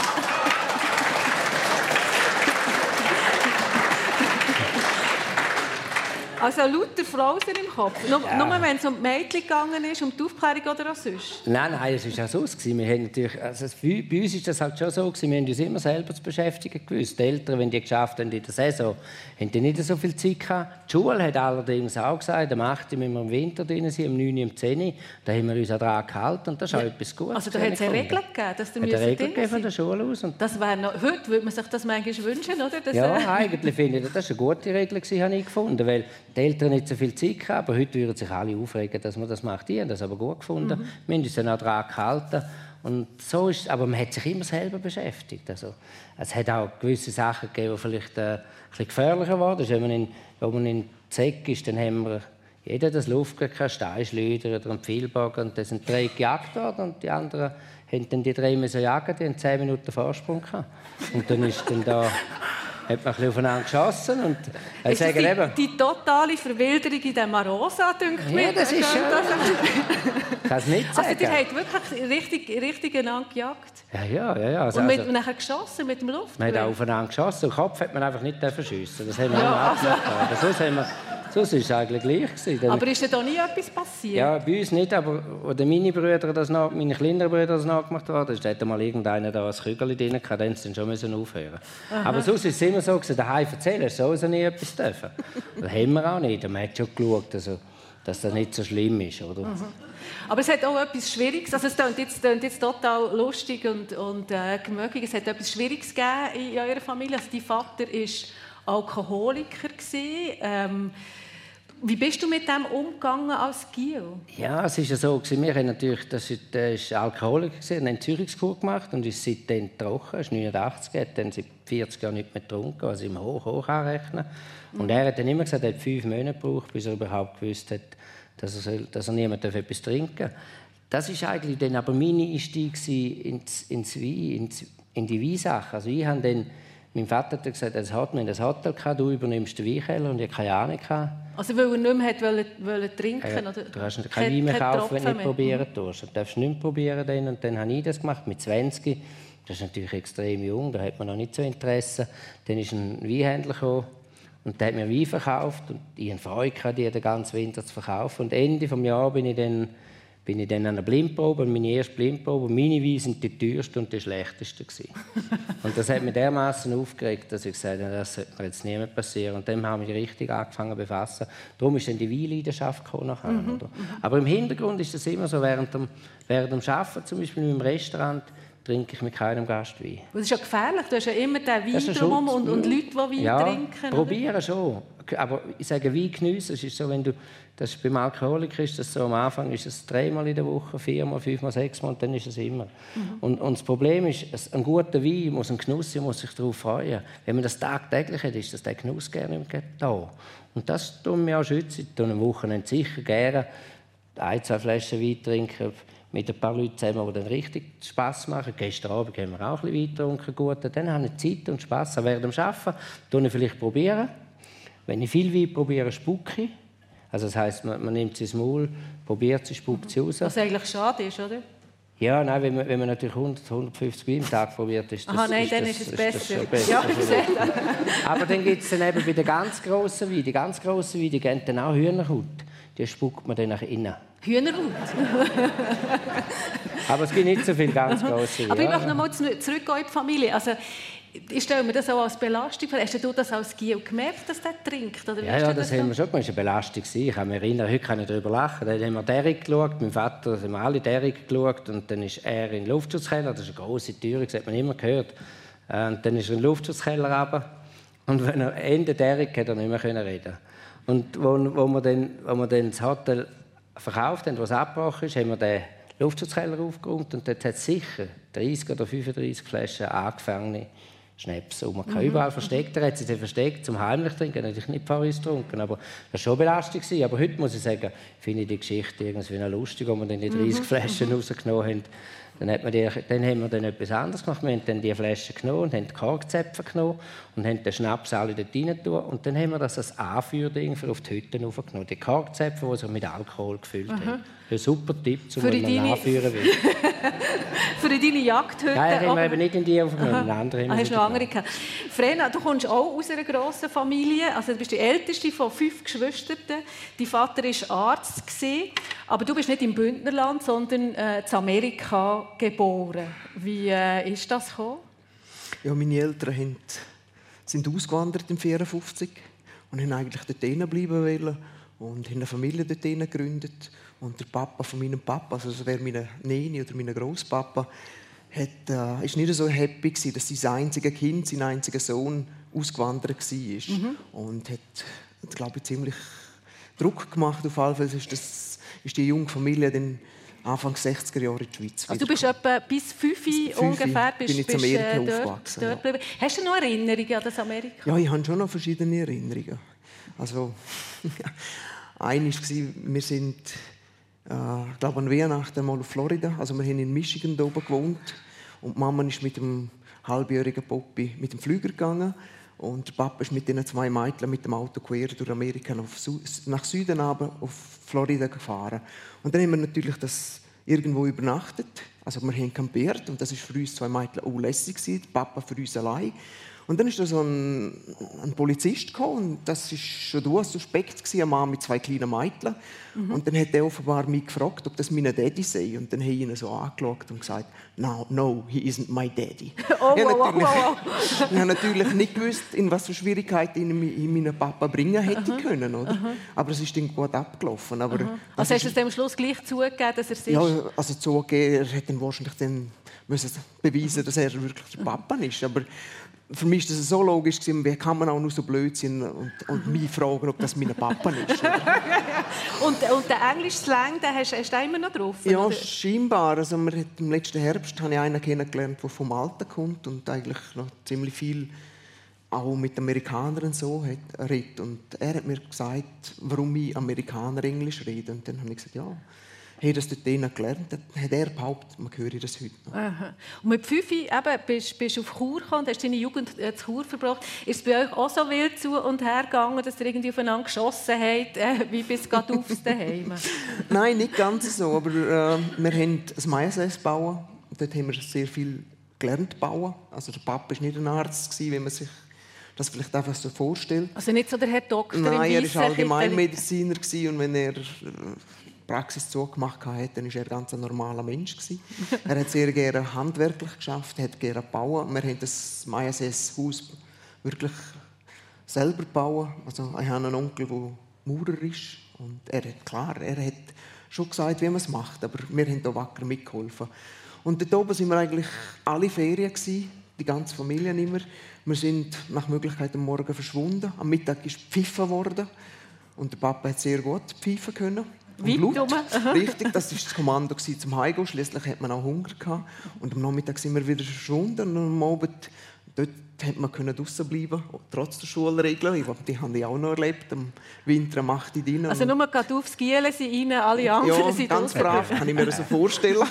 Also lauter Flausen im Kopf. Nur, Ja. nur wenn es um die Mädchen gegangen ist, um die Aufklärung oder auch sonst. Nein, nein, es war auch so. Wir haben natürlich, also bei, bei uns war das halt schon so. Wir haben uns immer selber zu beschäftigen gewusst. Die Eltern, wenn die geschafft haben in der Saison, haben die nicht so viel Zeit gehabt. Die Schule hat allerdings auch gesagt, am achten müssen wir im Winter drin sein, am neunten, am zehnten. Da haben wir uns auch daran gehalten und das ist auch etwas Gutes. Also da hat es eine Regel gegeben, dass ihr Hat eine Regel drin gegeben von der sein. Schule aus. Und Das wäre noch, heute würde man sich das manchmal wünschen, oder? Dass, ja, äh, eigentlich finde ich, das war eine gute Regel, habe ich gefunden, weil die Eltern nicht so viel Zeit hatten, aber heute würden sich alle aufregen, dass man das macht. Die haben das aber gut gefunden. Mhm. Wir haben uns dann auch daran gehalten. Und so ist, aber man hat sich immer selber beschäftigt. Also, es hat auch gewisse Sachen gegeben, die vielleicht äh, ein bisschen gefährlicher waren. Wenn man in, wenn man in Zeck ist, dann haben wir jeder das Luftgewehr, einen Steinschleuder oder einen Pfeilbogen. Und da sind drei gejagt worden und die anderen haben dann die drei müssen jagen, die haben zehn Minuten Vorsprung gehabt. Und dann ist dann da hat man ein bisschen aufeinander geschossen und äh, ist das sagen eben, die, die totale Verwilderung in dem Marosa, denke ich ja, mir. das ist schon, ich kann es nicht sagen. Also ihr habt wirklich richtig, richtig einander gejagt. Ja, ja, ja. ja. Also, Und mit, also, nachher geschossen mit dem man hat Luftgewehr. auch aufeinander geschossen. Den Kopf hat man einfach nicht schiessen. Das haben wir immer abgemacht. Aber sonst haben wir, sonst war es eigentlich gleich gewesen. Dann, Aber ist da nie etwas passiert? ja, bei uns nicht, aber als meine Brüder das nach, meine kleineren Brüder das nachgemacht haben, da hat mal irgendeiner da ein Kügel drin gehabt, dann mussten sie dann schon aufhören. Aha. Aber sonst ist es immer so gewesen, daheim erzählen, hast du sowieso nie etwas dürfen. Das haben wir auch nicht. Man hat schon geschaut, also, dass das nicht so schlimm ist, oder? Mhm. Aber es hat auch etwas Schwieriges. Also es klingt jetzt, klingt jetzt total lustig und, und äh, gemöglich. Es hat etwas Schwieriges gegeben in eurer Familie. Also dein Vater war Alkoholiker. Ähm, Wie bist du mit dem umgegangen als Gio? Ja, es war ja so, wir haben natürlich, das war Alkoholiker, wir haben eine Zürichskur gemacht und ist seitdem trocken, er ist neunundachtzig, hat dann seit vierzig Jahren nicht mehr getrunken, also im Hoch, Hoch anrechnen. Und er hat dann immer gesagt, er hat fünf Monate gebraucht, bis er überhaupt gewusst hat, dass er, dass er niemand etwas trinken darf. Das war eigentlich dann aber mein Einstieg ins, ins Wein, ins, in die Weinsache. Also ich habe dann, mein Vater hat gesagt, es hat mir das Hotel gehabt, du übernimmst den Weinkeller und ich hatte keine Ahnung. Also weil er nicht mehr wollte, wollte trinken? Ja, oder? Du kannst keinen Wein mehr kaufen, wenn du nicht probieren darfst. Du darfst nicht mehr probieren. Dann. Und dann habe ich das gemacht mit zwanzig. Das ist natürlich extrem jung, da hat man noch nicht so Interesse. Dann ist ein Weinhändler gekommen und der hat mir Wein verkauft. Und ich hatte Freude, die den ganzen Winter zu verkaufen. Und Ende des Jahres bin ich dann bin ich dann an einer Blindprobe, meine erste Blindprobe. Meine Weine waren die teuersten und die schlechtesten. Und das hat mich dermaßen aufgeregt, dass ich gesagt habe, das sollte mir jetzt nie mehr passieren. Und dann habe ich richtig angefangen zu befassen. Darum ist dann die Weinleidenschaft gekommen. Mhm. Oder? Aber im Hintergrund ist es immer so, während dem, während dem Arbeiten, zum Beispiel im Restaurant, trinke ich mit keinem Gast Wein. Das ist ja gefährlich. Du hast ja immer den Wein drum und, und Leute, die Wein ja, trinken. Probieren schon. Aber ich sage, Wein geniessen. Es ist so, wenn du, das ist beim Alkoholiker ist das so, am Anfang ist es dreimal in der Woche, viermal, fünfmal, sechsmal und dann ist es immer. Mhm. Und, und das Problem ist, ein guter Wein muss ein Genuss sein, muss sich darauf freuen. Wenn man das tagtäglich hat, ist das der Genuss gerne nicht mehr da. Und das tun wir auch schützen. Ich am Wochenende sicher gerne ein, zwei Flaschen Wein trinken mit ein paar Leuten zusammen, die dann richtig Spass machen. Gestern Abend haben wir auch ein bisschen Wein getrunken. Gut. Dann habe ich Zeit und Spass. Während dem Arbeiten probiere ich vielleicht probieren. Wenn ich viel Wein probiere, spucke ich. Also das heisst, man, man nimmt sie ins Maul, probiert sie, spuckt sie raus. Was eigentlich schade ist, oder? Ja, nein, wenn man, wenn man natürlich hundert, hundertfünfzig Wein am Tag probiert, ist das, Aha, nein, ist dann das, ist es ist besser. Das besser. Ja, ich sehe das. Aber dann gibt es dann eben bei den ganz grossen Weinen, die ganz grossen Weine, die geben dann auch Hühnerhaut. Die spuckt man dann nach innen. Hühnerhaut? Aber es gibt nicht so viele ganz grosse Weine. Aber ich möchte noch mal zurück in die Familie. Also, ich stelle mir das auch als Belastung vor. Hast du das als Gio gemerkt, dass der trinkt? Oder ja, ja, das, das haben wir schon gemacht. Das war eine Belastung. Ich kann mich erinnern, heute kann ich darüber lachen. Dann haben wir Derrick geschaut, mein Vater, haben wir alle Derrick geschaut. Und dann ist er in den Luftschutzkeller, das ist eine grosse Tür, das hat man immer gehört. Und dann ist er in den Luftschutzkeller runter. Und wenn er Ende Derrick hat er nicht mehr reden. Und wo, wo, wir dann, wo wir dann das Hotel verkauft haben, was abgebrochen ist, haben wir den Luftschutzkeller aufgeräumt. Und dort hat es sicher dreißig oder fünfunddreißig Flaschen angefangene Schnaps. Und man kann mhm. überall versteckt. Er hat sie dann versteckt zum heimlich trinken. Er hat natürlich nicht vor uns getrunken, aber das war schon belastet. Aber heute muss ich sagen, finde ich die Geschichte irgendwie noch lustig, wo wir dann die dreißig mhm. Flaschen rausgenommen haben. Dann, hat man die, dann haben wir dann etwas anderes gemacht. Wir haben dann die Flaschen genommen und haben die Korkzäpfe genommen und haben den Schnaps alle dort rein getan. Und dann haben wir das als Anführding auf die Hütten aufgenommen. Die Korkzäpfe, die sich mit Alkohol gefüllt mhm. haben. Ein super Tipp, um wenn man deine... anführen will. Für deine Jagdhütte? Nein, haben wir eben nicht in die aufgenommen. Andere ah, hast du noch andere gehabt. Vrena, du kommst auch aus einer grossen Familie. Also, du bist die älteste von fünf Geschwistern. Dein Vater war Arzt. Aber du bist nicht im Bündnerland, sondern äh, in Amerika geboren. Wie äh, ist das gekommen? Ja, meine Eltern haben, sind ausgewandert im vierundfünfzig und wollten eigentlich dort bleiben wollen und haben eine Familie dort gegründet. Und der Papa von meinem Papa, also das wäre meine Neni oder mein Grosspapa, hat, äh, ist nicht so happy gewesen, dass sein einziges Kind, sein einziger Sohn ausgewandert war. Mhm. Und hat, glaube ich, ziemlich Druck gemacht. Auf jeden Fall ist, das, ist die junge Familie dann Anfang sechziger Jahre in die Schweiz. Also du bist etwa bis fünf ungefähr bist, bin ich in Amerika bist, äh, aufgewachsen. Dort, dort ja. Hast du noch Erinnerungen an das Amerika? Ja, ich habe schon noch verschiedene Erinnerungen. Also, eine war, wir sind, äh, ich glaube, an Weihnachten mal auf Florida. Also wir haben in Michigan da oben gewohnt. Und die Mama ist mit dem halbjährigen Poppy mit dem Flüger gegangen. Und der Papa ist mit den zwei Mädchen mit dem Auto quer durch Amerika auf Su- nach Süden runter, auf Florida gefahren. Und dann haben wir natürlich das irgendwo übernachtet. Also wir haben campiert und das war für uns zwei Mädchen auch lässig, der Papa für uns allein. Und dann ist da so ein, ein Polizist gekommen und das war schon durchaus suspekt, ein Mann mit zwei kleinen Mädchen. Mhm. Und dann hat er offenbar mich gefragt, ob das meine Daddy sei. Und dann habe ich ihn so angeschaut und gesagt, no, no, he isn't my daddy. Oh, ich wow, habe natürlich, wow, wow. ich habe natürlich nicht gewusst, in was für Schwierigkeiten ich meinen Papa bringen hätte uh-huh. können. Oder? Uh-huh. Aber es ist dann gut abgelaufen. Aber uh-huh. Also hast du es am Schluss gleich zugegeben, dass er es ist? Ja, also zugegeben, er hätte dann wahrscheinlich dann müssen beweisen, dass er wirklich der Papa ist. Aber für mich war das so logisch, wie kann man auch nur so blöd sein und, und mich fragen, ob das mein Papa ist. und, und den englischen Slang, den hast, hast du immer noch drauf? Ja, oder? scheinbar. Also, wir hat, im letzten Herbst habe ich einen kennengelernt, der vom Alten kommt und eigentlich noch ziemlich viel auch mit Amerikanern so hat, redet. Und er hat mir gesagt, warum ich Amerikaner Englisch rede. Und dann habe ich gesagt, ja, hey, das dort denen gelernt. Dann hat er behauptet, man höre das heute noch. Aha. Und mit fünf eben, bist du auf Chur gekommen und hast deine Jugend äh, zu Chur verbracht. Ist es bei euch auch so wild zu und her gegangen, dass ihr irgendwie aufeinander geschossen habt, äh, wie bis gerade aufs Daheim? Nein, nicht ganz so. Aber äh, wir haben ein Maisess bauen. Dort haben wir sehr viel gelernt bauen. Also der Papa war nicht ein Arzt, wie man sich das vielleicht einfach so vorstellt. Also nicht so der Herr Doktor Nein, im er war Allgemeinmediziner und wenn er die Praxis zugemacht hat, dann war er ein ganz normaler Mensch. Er hat sehr gerne handwerklich geschafft, hat gerne bauen. Wir haben das Maisess-Haus wirklich selber bauen. Also ich habe einen Onkel, der Maurer ist und er hat klar, er hat schon gesagt, wie man es macht, aber wir haben da wacker mitgeholfen. Und dort oben waren wir eigentlich alle Ferien gewesen, die ganze Familie immer. Wir sind nach Möglichkeit am Morgen verschwunden. Am Mittag ist gepfiffen worden. Und der Papa hat sehr gut pfeifen können. Weit rum. Richtig, das war das Kommando zum Heimgehen. Schliesslich hat man auch Hunger gehabt. Und am Nachmittag sind wir wieder verschwunden. Und am Abend dort hat man draussen bleiben, trotz der Schulregeln. Die haben die auch noch erlebt. Im Winter am acht Uhr rein. Also nur gerade aufs Gielen sind rein, alle anderen ja, sind ganz brav, kann ich mir das so vorstellen.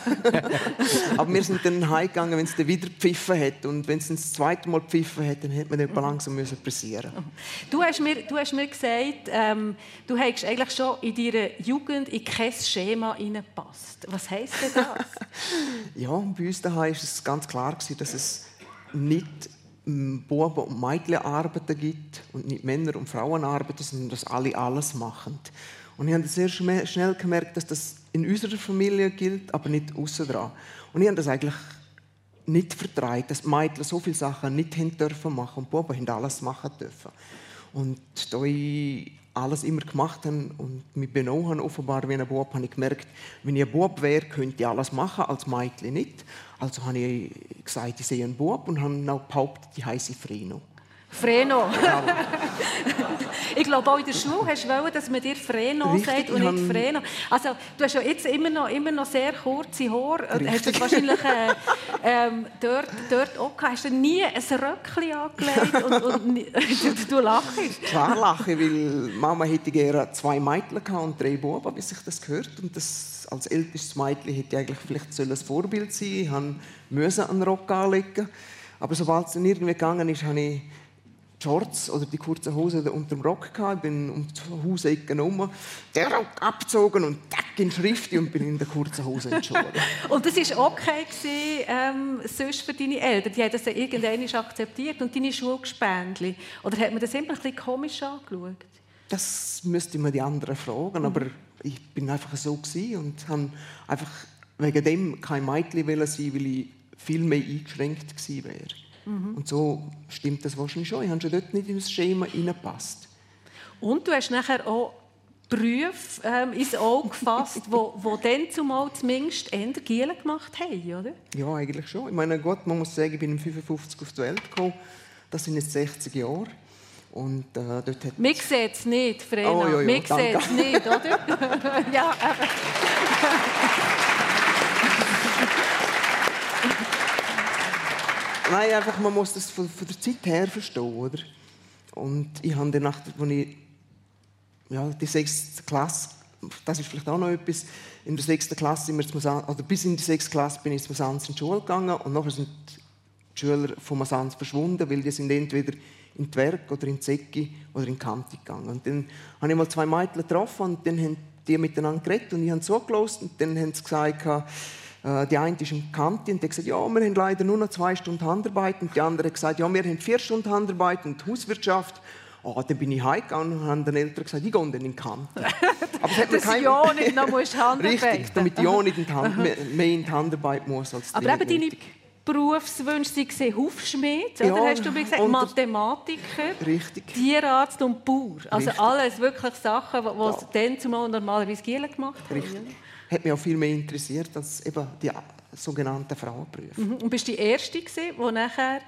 Aber wir sind dann heimgegangen, wenn es dann wieder gepfiffen hat. Und wenn es das zweite Mal gepfiffen hat, dann hätte man dann langsam pressieren müssen. Du hast mir, du hast mir gesagt, ähm, du hast eigentlich schon in deiner Jugend in kein Schema hineingepasst. Was heisst denn das? Ja, bei uns daheim war es ganz klar, dass es nicht Buben und Mädchen arbeiten gibt und nicht Männer und Frauen arbeiten, sondern dass alle alles machen. Und ich habe sehr schnell gemerkt, dass das in unserer Familie gilt, aber nicht aussen dran. Und ich habe das eigentlich nicht vertraut, dass die Mädchen so viele Sachen nicht haben dürfen machen und die Buben haben alles machen dürfen. Und da ich alles immer gemacht habe und mich benommen habe, offenbar wie ein Bub, habe ich gemerkt, wenn ich ein Bub wäre, könnte ich alles machen, als Mädchen nicht. Also habe ich gesagt, ich sehe einen Bub und habe auch behauptet, ich heisse Freno. Freno. Ja. Ich glaube, auch in der Schule hast du wollen, dass man dir Freno Richtig, sagt und nicht Freno. Also, du hast ja jetzt immer noch, immer noch sehr kurze Haare. Hast du wahrscheinlich äh, ähm, dort, dort auch gehabt. Hast du nie ein Röckchen angelegt und, und du, du lachst? Klar lache, weil Mama hätte gerne zwei Mädchen gehabt und drei Buben, bis ich das gehört. Und das, als ältestes Mädchen hätte ich eigentlich vielleicht ein Vorbild sein sollen. Ich musste einen Rock anlegen. Aber sobald es dann irgendwie gegangen ist, habe ich die Shorts oder die kurzen Hosen unter dem Rock gehabt. Ich bin um die Hausecke herum, den Rock abgezogen und tack in Schrift und bin in der kurzen Hose in die Schule. Und das war okay gewesen, ähm, sonst für deine Eltern? Die haben das ja irgendwann akzeptiert und deine Schulgespendli? Oder hat man das immer ein bisschen komisch angeschaut? Das müsste man die anderen fragen, aber ich bin einfach so gewesen und habe einfach wegen dem kein Mädchen sein, weil ich viel mehr eingeschränkt gewesen wäre. Mhm. Und so stimmt das wahrscheinlich schon. Ich habe schon dort nicht in das Schema hineingepasst. Und du hast nachher auch Berufe ähm, ins Auge gefasst, die wo, wo dann zumal zumindest eher Gielen gemacht haben, oder? Ja, eigentlich schon. Ich meine, Gott, man muss sagen, ich bin fünfundfünfzig auf die Welt gekommen. Das sind jetzt sechzig Jahre. Und, äh, dort hat... Mich sieht es nicht, Frena. Oh, ja, ja, Mich sieht es nicht, oder? Ja, aber... Nein, einfach, man muss das von, von der Zeit her verstehen, oder? Und ich habe dann, als ich ja, die sechste Klasse, das ist vielleicht auch noch etwas, in der sechsten Klasse sind wir zu Masans, oder bis in die sechste Klasse bin ich zu Masans in die Schule gegangen und nachher sind die Schüler von Masans verschwunden, weil die sind entweder in die Werk oder in die Säcki oder in die Kante gegangen. Und dann habe ich mal zwei Mädchen getroffen und dann haben die miteinander geredet und ich habe zugelassen und dann haben sie gesagt, die eine ist in Kante und die hat gesagt, ja, wir haben leider nur noch zwei Stunden Handarbeit. Und die andere hat gesagt, ja, wir haben vier Stunden Handarbeit und Hauswirtschaft. Oh, dann bin ich heimgegangen und habe den Eltern gesagt, ich gehe dann in Kante. Aber das hat das kein... ja nicht, noch musst du Handarbeit. Richtig, damit ich ja nicht in die Hand, mehr in die Handarbeit muss als Aber eben deine Berufswünsche waren Hufschmied, ja, oder hast du mir gesagt, Mathematiker, richtig. Tierarzt und Bauer. Also richtig. Alles wirklich Sachen, die ja. dann zumal normalerweise Gielen gemacht haben. Richtig. Hat mich auch viel mehr interessiert als eben die sogenannten Frauenberufe. Mhm. Und bist du die Erste gewesen, die nachher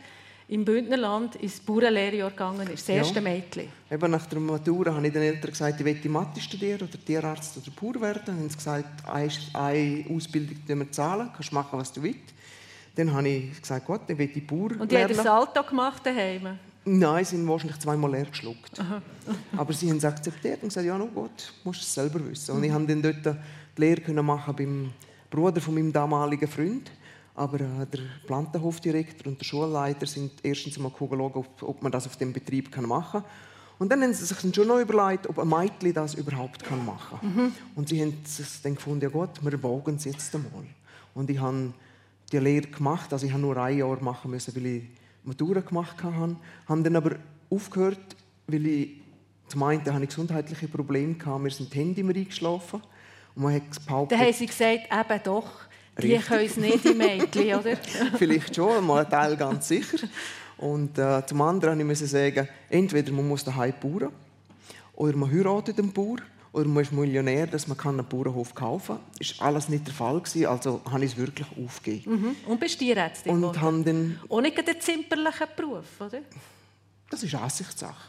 im Bündnerland ins Bauernlehrjahr gegangen ist, das erste ja. Mädchen. Eben nach der Matura habe ich den Eltern gesagt, ich möchte Mathe studieren oder Tierarzt oder Bauer werden. Dann haben sie gesagt, eine Ausbildung wir zahlen, kannst machen, was du willst. Dann habe ich gesagt, gut, dann will ich Bauer lernen. Und die haben das Salto gemacht daheim? Nein, sie haben wahrscheinlich zweimal leer geschluckt. Aber sie haben es akzeptiert und gesagt, ja, no gut, du musst es selber wissen. Und ich konnte dann dort die Lehre machen beim Bruder von meinem damaligen Freund. Aber äh, der Plantenhofdirektor und der Schulleiter sind erstens mal schauen, ob, ob man das auf dem Betrieb machen kann. Und dann haben sie sich dann schon noch überlegt, ob ein Mädchen das überhaupt machen kann. Mhm. Und sie haben es dann gefunden, ja gut, wir wagen es jetzt einmal. Und ich habe die Lehre gemacht, also ich habe nur ein Jahr machen müssen, weil ich Matura gemacht habe. Habe dann aber aufgehört, weil ich zum einen hatte ich gesundheitliche Probleme gehabt, mir sind die Hände immer eingeschlafen. Und man hat behauptet, dann haben sie gesagt, eben doch. Die können es nicht, die Mädchen, oder? Vielleicht schon, mal ein Teil ganz sicher. Und äh, zum anderen musste ich sagen, entweder man muss daheim bauen, oder man heiratet einen Bauer, oder man ist Millionär, dass man einen Bauernhof kaufen kann. Das war alles nicht der Fall, also habe ich es wirklich aufgegeben. Mhm. Und bist du Tierärztin Und haben dann... Auch nicht einen zimperlichen Beruf, oder? Das ist Ansichtssache.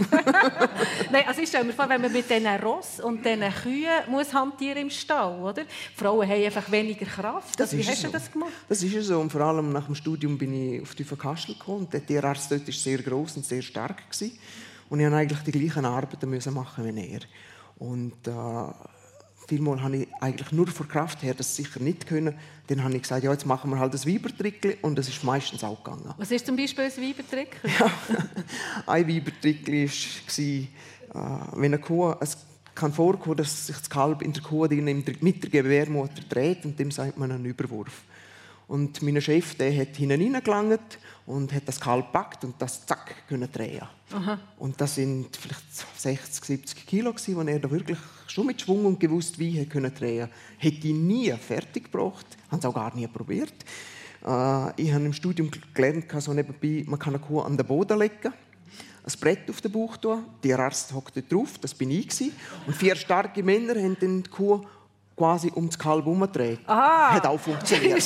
Nein, also ich stelle mir vor, wenn man mit diesen Ross und diesen Kühen muss hantieren im Stall, oder? Die Frauen haben einfach weniger Kraft. Das also, wie ist hast so. du das gemacht? Das ist so. Und vor allem nach dem Studium bin ich auf Tüfenkastel gekommen. Der Tierarzt dort war sehr gross und sehr stark. Und ich musste eigentlich die gleichen Arbeiten machen wie er. Und äh, vielmal habe ich eigentlich nur vor Kraft her das sicher nicht können. Dann habe ich gesagt, ja, jetzt machen wir halt das Weibertrickli. Und das ist meistens auch gegangen. Was ist zum Beispiel ein Weibertrickli? Ja, ein Weibertrickli war, äh, wenn eine Kuh, es kann vorkommen, dass sich das Kalb in der Kuh mit der Gebärmutter dreht, und dem sagt man einen Überwurf. Und mein Chef, der hat hineingelangt und hat das Kalb gepackt und das zack können drehen. Aha. Und das sind vielleicht sechzig, siebzig Kilo die er da wirklich schon mit Schwung und gewusst wie er können drehen. Hätte ich nie fertig gebracht, habe es auch gar nie probiert. Äh, ich habe im Studium gelernt, so nebenbei, man kann eine Kuh an den Boden legen, ein Brett auf den Bauch tun, der Arzt hockt dort drauf, das bin ich gewesen. Und vier starke Männer haben dann die Kuh quasi um das Kalb herumgedreht. Hat auch funktioniert.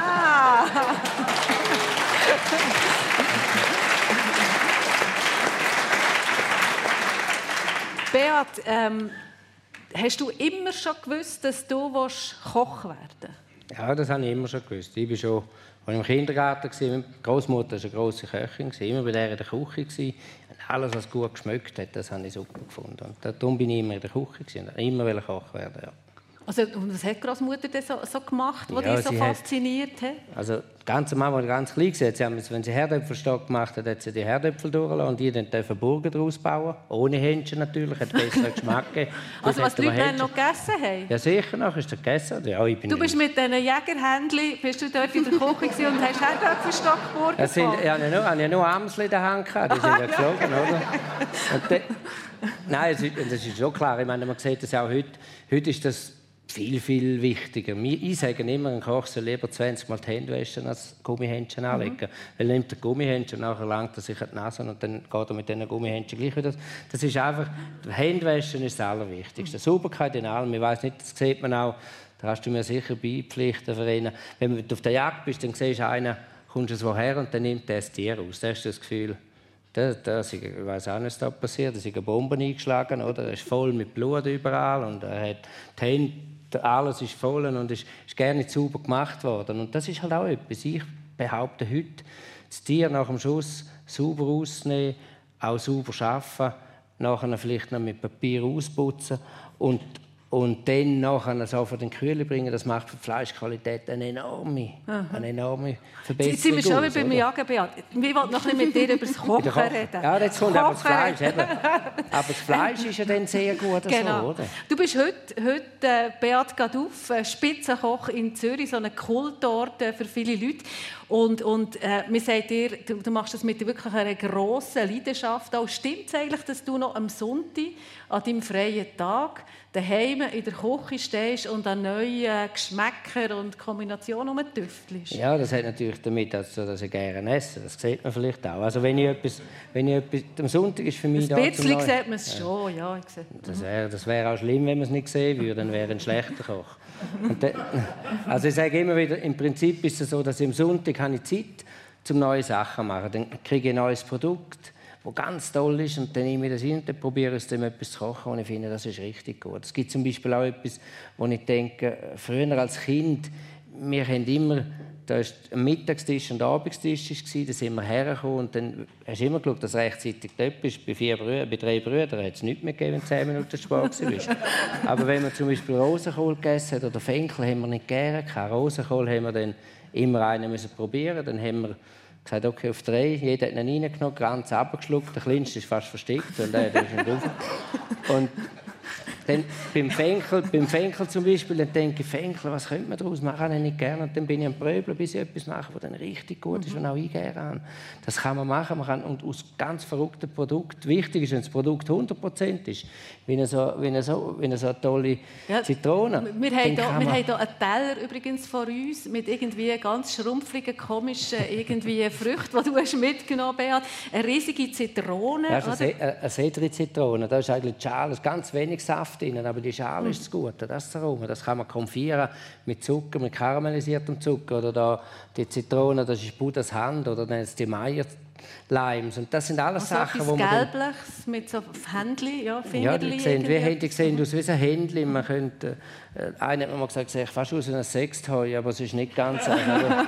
Beat, ähm, hast du immer schon gewusst, dass du Koch werden willst? Ja, das habe ich immer schon gewusst. Ich war schon, als ich im Kindergarten war, meine Großmutter war eine grosse Köchin, immer bei der in der Küche. Alles, was gut geschmeckt hat, das habe ich super gefunden. Und darum bin ich immer in der Küche und immer Koch werden. Ja. Also, und was hat die Großmutter denn so, so gemacht, was ja, dich so fasziniert hat? Also, ganz am Anfang, als ich ganz klein war, sie haben, wenn sie Herdöpfelstock gemacht hat, hat sie die Herdöpfel durchgelassen und die dann Burger daraus bauen. Ohne Hähnchen natürlich, hat besseren Geschmack gegeben. Also, was die Leute dann noch gegessen haben? Ja, sicher noch, ist das gegessen. Ja, ich bin du bist mit diesen Jägerhändchen, bist du dort in der Küche und hast Herdöpfelstock-Burger gemacht? Ich hatte ja nur Amsel in der Hand, die sind ja geflogen, oder? Und dann, nein, das ist schon klar. Ich meine, man sieht das auch heute. Heute ist das viel, viel wichtiger. Ich sage immer, ein Koch soll lieber zwanzig Mal die Hände waschen als Gummihändchen anlegen. Mhm. Weil er nimmt das Gummihändchen und nachher langt er sich an die Nase und dann geht er mit diesen Gummihändchen gleich wieder. Das ist einfach, Händewaschen ist das Allerwichtigste. Mhm. Sauberkeit in allem. Ich weiss nicht, das sieht man auch, da hast du mir sicher beipflichten für ihn. Wenn du auf der Jagd bist, dann siehst du einen, kommst du woher und dann nimmt er das Tier aus. Da hast du das Gefühl, da, da, ich weiß auch nicht, was da passiert. Da ist eine Bombe eingeschlagen, oder? Er ist voll mit Blut überall und er hat die Hände, alles ist voll und ist, ist gerne nicht sauber gemacht worden. Und das ist halt auch etwas. Ich behaupte heute, das Tier nach dem Schuss sauber ausnehmen, auch sauber arbeiten, nachher vielleicht noch mit Papier ausputzen und, und dann nachher so auf den Kühler bringen. Das macht für die Fleischqualität eine enorme, eine enorme Verbesserung. Jetzt sind wir schon wie beim Jagen, Beat. Ich wollte noch ein bisschen mit dir über das Kochen reden. Ja, jetzt kommt aber das Fleisch. Eben. Aber das Fleisch ist ja dann sehr gut. Genau. So, oder? Du bist heute, heute äh, Beat Gaduff, Spitzenkoch in Zürich, so ein Kultort äh, für viele Leute. Und, und äh, man sagt dir, du, du machst das mit wirklich einer grossen Leidenschaft. Auch stimmt es eigentlich, dass du noch am Sonntag, an deinem freien Tag, daheim in der Küche stehst und an neuen Geschmäcker und Kombinationen rumtüftelst? Ja, das hat natürlich damit, also, dass ich gerne esse. Das sieht man vielleicht auch. Also wenn ich etwas, wenn ich etwas, am Sonntag ist für mich ein bisschen da sieht man es ja schon, ja. Ich sehe. Das wäre das wär auch schlimm, wenn man es nicht sehen würde, dann wäre ein schlechter Koch. Und dann, also ich sage immer wieder, im Prinzip ist es so, dass ich am Sonntag habe ich Zeit zum neue Sachen machen. Dann kriege ich ein neues Produkt, das ganz toll ist, und dann nehme ich das hin und dann probiere ich dem etwas zu kochen, und ich finde, das ist richtig gut. Es gibt zum Beispiel auch etwas, wo ich denke, früher als Kind, wir haben immer, da war ein Mittagstisch und ein Abendstisch, da sind wir hergekommen und dann hast du immer geschaut, dass rechtzeitig dort bist. Bei, vier Brü- bei drei Brüdern hat es nichts mehr gegeben, wenn du zehn Minuten Sport warst. Aber wenn man zum Beispiel Rosenkohl gegessen hat oder Fenkel, haben wir nicht gerne gehabt. Rosenkohl haben wir dann immer einen müssen probieren. Dann haben wir gesagt, okay, auf drei, jeder hat einen reingenommen, ganz abgeschluckt, der Kleinste ist fast versteckt, und der ist nicht drauf. Und dann beim Fenkel, beim Fenkel zum Beispiel, dann denke ich, Fenkel, was könnte man daraus machen? Das habe ich nicht gerne. Und dann bin ich am Pröbeln, bis ich etwas mache, das dann richtig gut ist und auch ich gerne habe. Das kann man machen. Man kann, und aus ganz verrückten Produkten, wichtig ist, wenn das Produkt hundert Prozent ist, wie eine so, wie eine so, wie eine so eine tolle Zitrone. Ja, wir haben hier man... einen Teller übrigens von uns mit irgendwie ganz schrumpfligen, komischen irgendwie Früchten, die du hast mitgenommen hast. Eine riesige Zitrone. Ja, das ist eine Cedri-Zitrone. Da ist eigentlich die Schale, ganz wenig Saft drin, aber die Schale mm. ist das Gute, das ist das Aroma. Das kann man konfieren mit Zucker, mit karamellisiertem Zucker. Oder da die Zitrone, das ist Buddhas Hand, oder dann die Meyer-Limes. Und das sind alles also Sachen, wo man... Gelbliches mit so Händchen, ja, Fingerchen. Ja, die sehen, wie hätte ich gesehen, aus wie ein Händchen. Man könnte, äh, einer hat mir mal gesagt, es sieht fast aus wie ein Sextoy, aber es ist nicht ganz so. aber,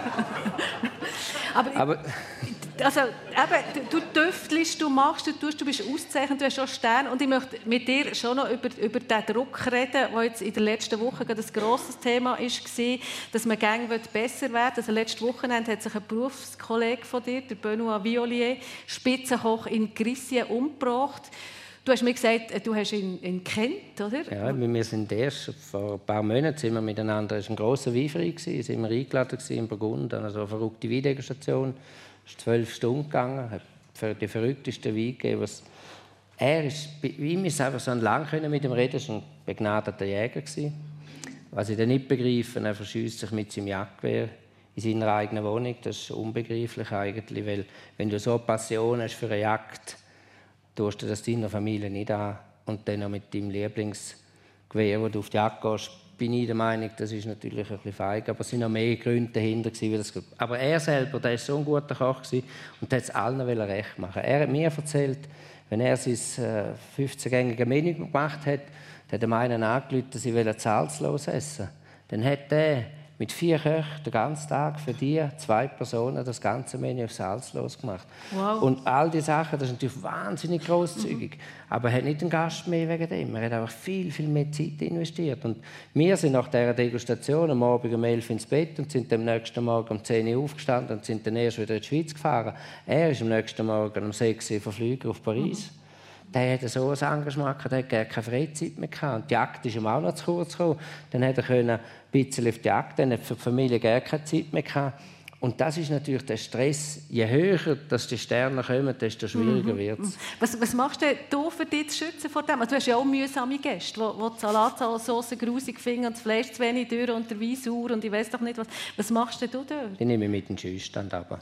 aber, aber also, eben, du tüftelst, du machst, du tust, du bist ausgezeichnet, du hast schon Sterne. Und ich möchte mit dir schon noch über, über den Druck reden, der jetzt in der letzten Woche ein grosses Thema war, dass man gerne besser werden will. Also letztes Wochenende hat sich ein Berufskollege von dir, der Benoît Violier, Spitzenkoch in Grissien, umgebracht. Du hast mir gesagt, du hast ihn, ihn kennt, oder? Ja, wir sind erst vor ein paar Monaten sind wir miteinander. Es war ein grosser Weinfrei, sind wir eingeladen in Burgund an eine verrückte Weindegustation. Es ist zwölf Stunden gegangen, hat für die verrücktesten Wein gegeben. Was er ist, bei ihm ist es einfach so ein lang mit ihm reden. Er war ein begnadeter Jäger. Was ich dann nicht begreife, er verschiesst sich mit seinem Jagdgewehr in seiner eigenen Wohnung. Das ist unbegreiflich eigentlich, weil wenn du so eine Passion hast für eine Jagd, tust du das deiner Familie nicht an. Und dann noch mit deinem Lieblingsgewehr, wo du auf die Jagd gehst, bin ich der Meinung, das ist natürlich ein bisschen feig, aber es waren noch mehr Gründe dahinter. Wie das aber er selber, der war so ein guter Koch und hat es allen recht machen. Er hat mir erzählt, wenn er sein äh, fünfzehn-gängige Menü gemacht hat, hat er einen angerufen, dass sie salzlos essen wollen. Dann hat er mit vier Köchen den ganzen Tag für die zwei Personen das ganze Menü auf salzlos gemacht. Wow. Und all diese Sachen, das ist natürlich wahnsinnig grosszügig. Mhm. Aber er hat nicht einen Gast mehr wegen dem. Er hat einfach viel, viel mehr Zeit investiert. Und wir sind nach dieser Degustation am Abend um elf ins Bett und sind am nächsten Morgen um zehn Uhr aufgestanden und sind dann erst wieder in die Schweiz gefahren. Er ist am nächsten Morgen um sechs Uhr verflogen auf Paris. Mhm. Der hatte so ein Engagement, der hatte gar keine Freizeit mehr gehabt. Und die Jagd ist ihm auch noch zu kurz gekommen. Dann hat er ein bisschen auf die Jagd, dann hat für die Familie gar keine Zeit mehr gehabt. Und das ist natürlich der Stress. Je höher dass die Sterne kommen, desto schwieriger wird es. Was, was machst du für dich zu schützen vor dem? Du hast ja auch mühsame Gäste, die, die die Salatsauce grusig finden und das Fleisch zu wenig durch und der Wein sauer und ich weiss doch nicht was. Was machst du dort? Ich nehme mit dem Schüssstand runter.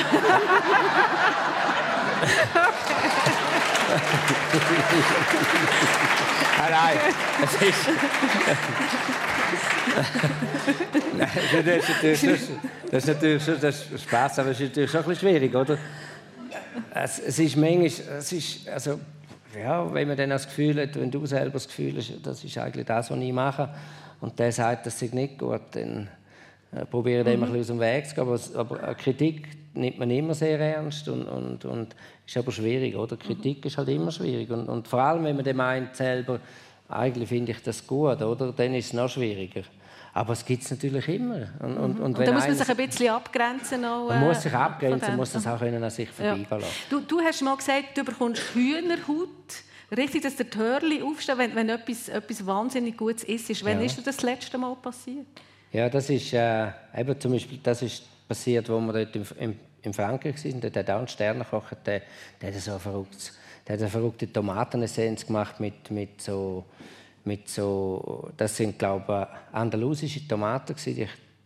Ah, nein, das ist... Nein, das ist natürlich, das ist natürlich schon das ist Spaß, aber es ist natürlich schon ein bisschen schwierig, oder? Es, es ist manchmal, es ist, also, ja, wenn man dann das Gefühl hat, wenn du selber das Gefühl hast, das ist eigentlich das, was ich mache, und der sagt, das ist nicht gut, dann äh, probiere ich dem mhm. ein bisschen aus dem Weg zu gehen. Aber, aber eine Kritik nimmt man immer sehr ernst und, und, und ist aber schwierig, oder? Kritik mhm. ist halt immer schwierig und, und vor allem, wenn man dann meint selber, eigentlich finde ich das gut, oder? Dann ist es noch schwieriger. Aber es gibt es natürlich immer. Und, und, und, und da muss man sich ein bisschen abgrenzen. Auch, man muss sich abgrenzen, man muss das auch können an sich vorbeigehen lassen. Du, du hast mal gesagt, du bekommst Hühnerhaut. Richtig, dass der Törli aufsteht, wenn, wenn etwas, etwas wahnsinnig Gutes ist. Wann ja. ist dir das, das letzte Mal passiert? Ja, das ist, äh, eben zum Beispiel, das ist passiert, als wir dort im, im, im Frankreich waren. Dort hat auch ein Sternekoch, der, der hat so ein verrücktes, der hat eine verrückte Tomatenessenz gemacht mit, mit so... Mit so, das sind, glaube ich, andalusische Tomaten, die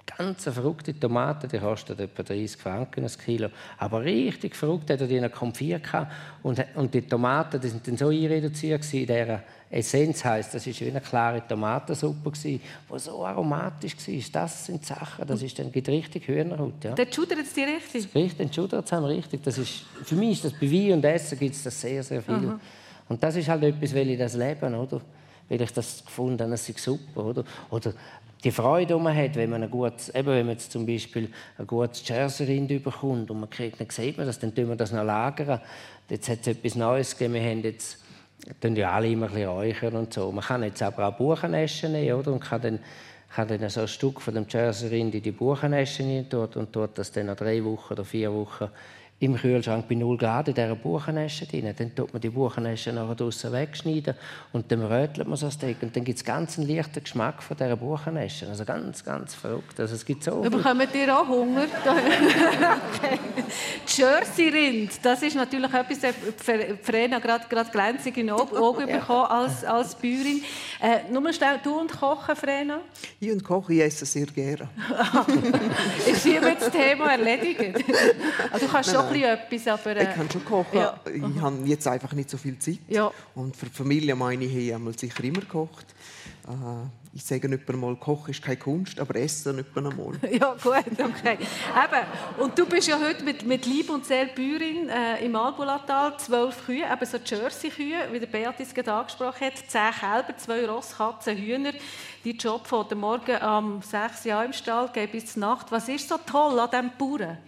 Ganz verrückte Tomaten, die kosten etwa dreißig Franken ein Kilo. Aber richtig verrückt, hat er die in einer Konfit gehabt. Und, und die Tomaten, die sind dann so einreduziert in dieser Essenz, heisst, das war wie eine klare Tomatensuppe, die so aromatisch war. Das sind Sachen, das ist dann, gibt richtig Hühnerhaut. Ja. Der schudert es dir richtig? Das richtig, den schudert es richtig. Das ist, für mich ist das bei Wein und Essen gibt es das sehr, sehr viel. Aha. Und das ist halt etwas, weil ich das lebe, oder? Weil ich das gefunden habe, das ist super, oder? Oder die Freude, die man hat, wenn man, ein gutes, eben wenn man jetzt zum Beispiel ein gutes Jersey-Rind bekommt und man kriegt, dann sieht man das, dann tun wir das noch lagern. Jetzt hat es etwas Neues gegeben, wir haben jetzt, tun ja alle immer ein bisschen räuchern und so. Man kann jetzt aber auch Bucheneschen nehmen, oder? Und kann dann, kann dann so ein Stück von dem Jersey-Rind in die Bucheneschen rein tun und tut das dann nach drei Wochen oder vier Wochen im Kühlschrank bei null Grad in dieser Buchenesche drin. Dann tut man die Buchenesche nachher draussen wegschneiden und dann rötelt man so ein Steak. Und dann gibt es ganz einen leichten Geschmack von dieser Buchenesche. Also ganz, ganz verrückt. Also es gibt so Bekommt ihr auch Hunger? Okay. Jersey-Rind, das ist natürlich etwas, das Verena gerade, gerade glänzig in den Augen ja. bekommen als, als Bäuerin. Äh, nur schnell, du und Kochen, Verena? Ich und Kochen, ich esse sehr gerne. Ist hiermit das Thema erledigt? Also, du kannst schon etwas, aber, äh, ich kann schon kochen. Ja. Ich habe jetzt einfach nicht so viel Zeit. Ja. Und für die Familie meine ich, haben wir sicher immer gekocht. Äh, ich sage nicht einmal, Kochen ist keine Kunst, aber Essen nicht einmal. Ja, gut, okay. Eben. Und du bist ja heute mit, mit Liebe und Seele Bäuerin äh, im Albulatal. Zwölf Kühe, eben so Jersey-Kühe, wie der Beatrice gerade angesprochen hat. Zehn Kälber, zwei Ross, Katzen, Hühner. Dein Job von der Morgen um sechs Uhr im Stall geht bis zur Nacht. Was ist so toll an diesem Bauern?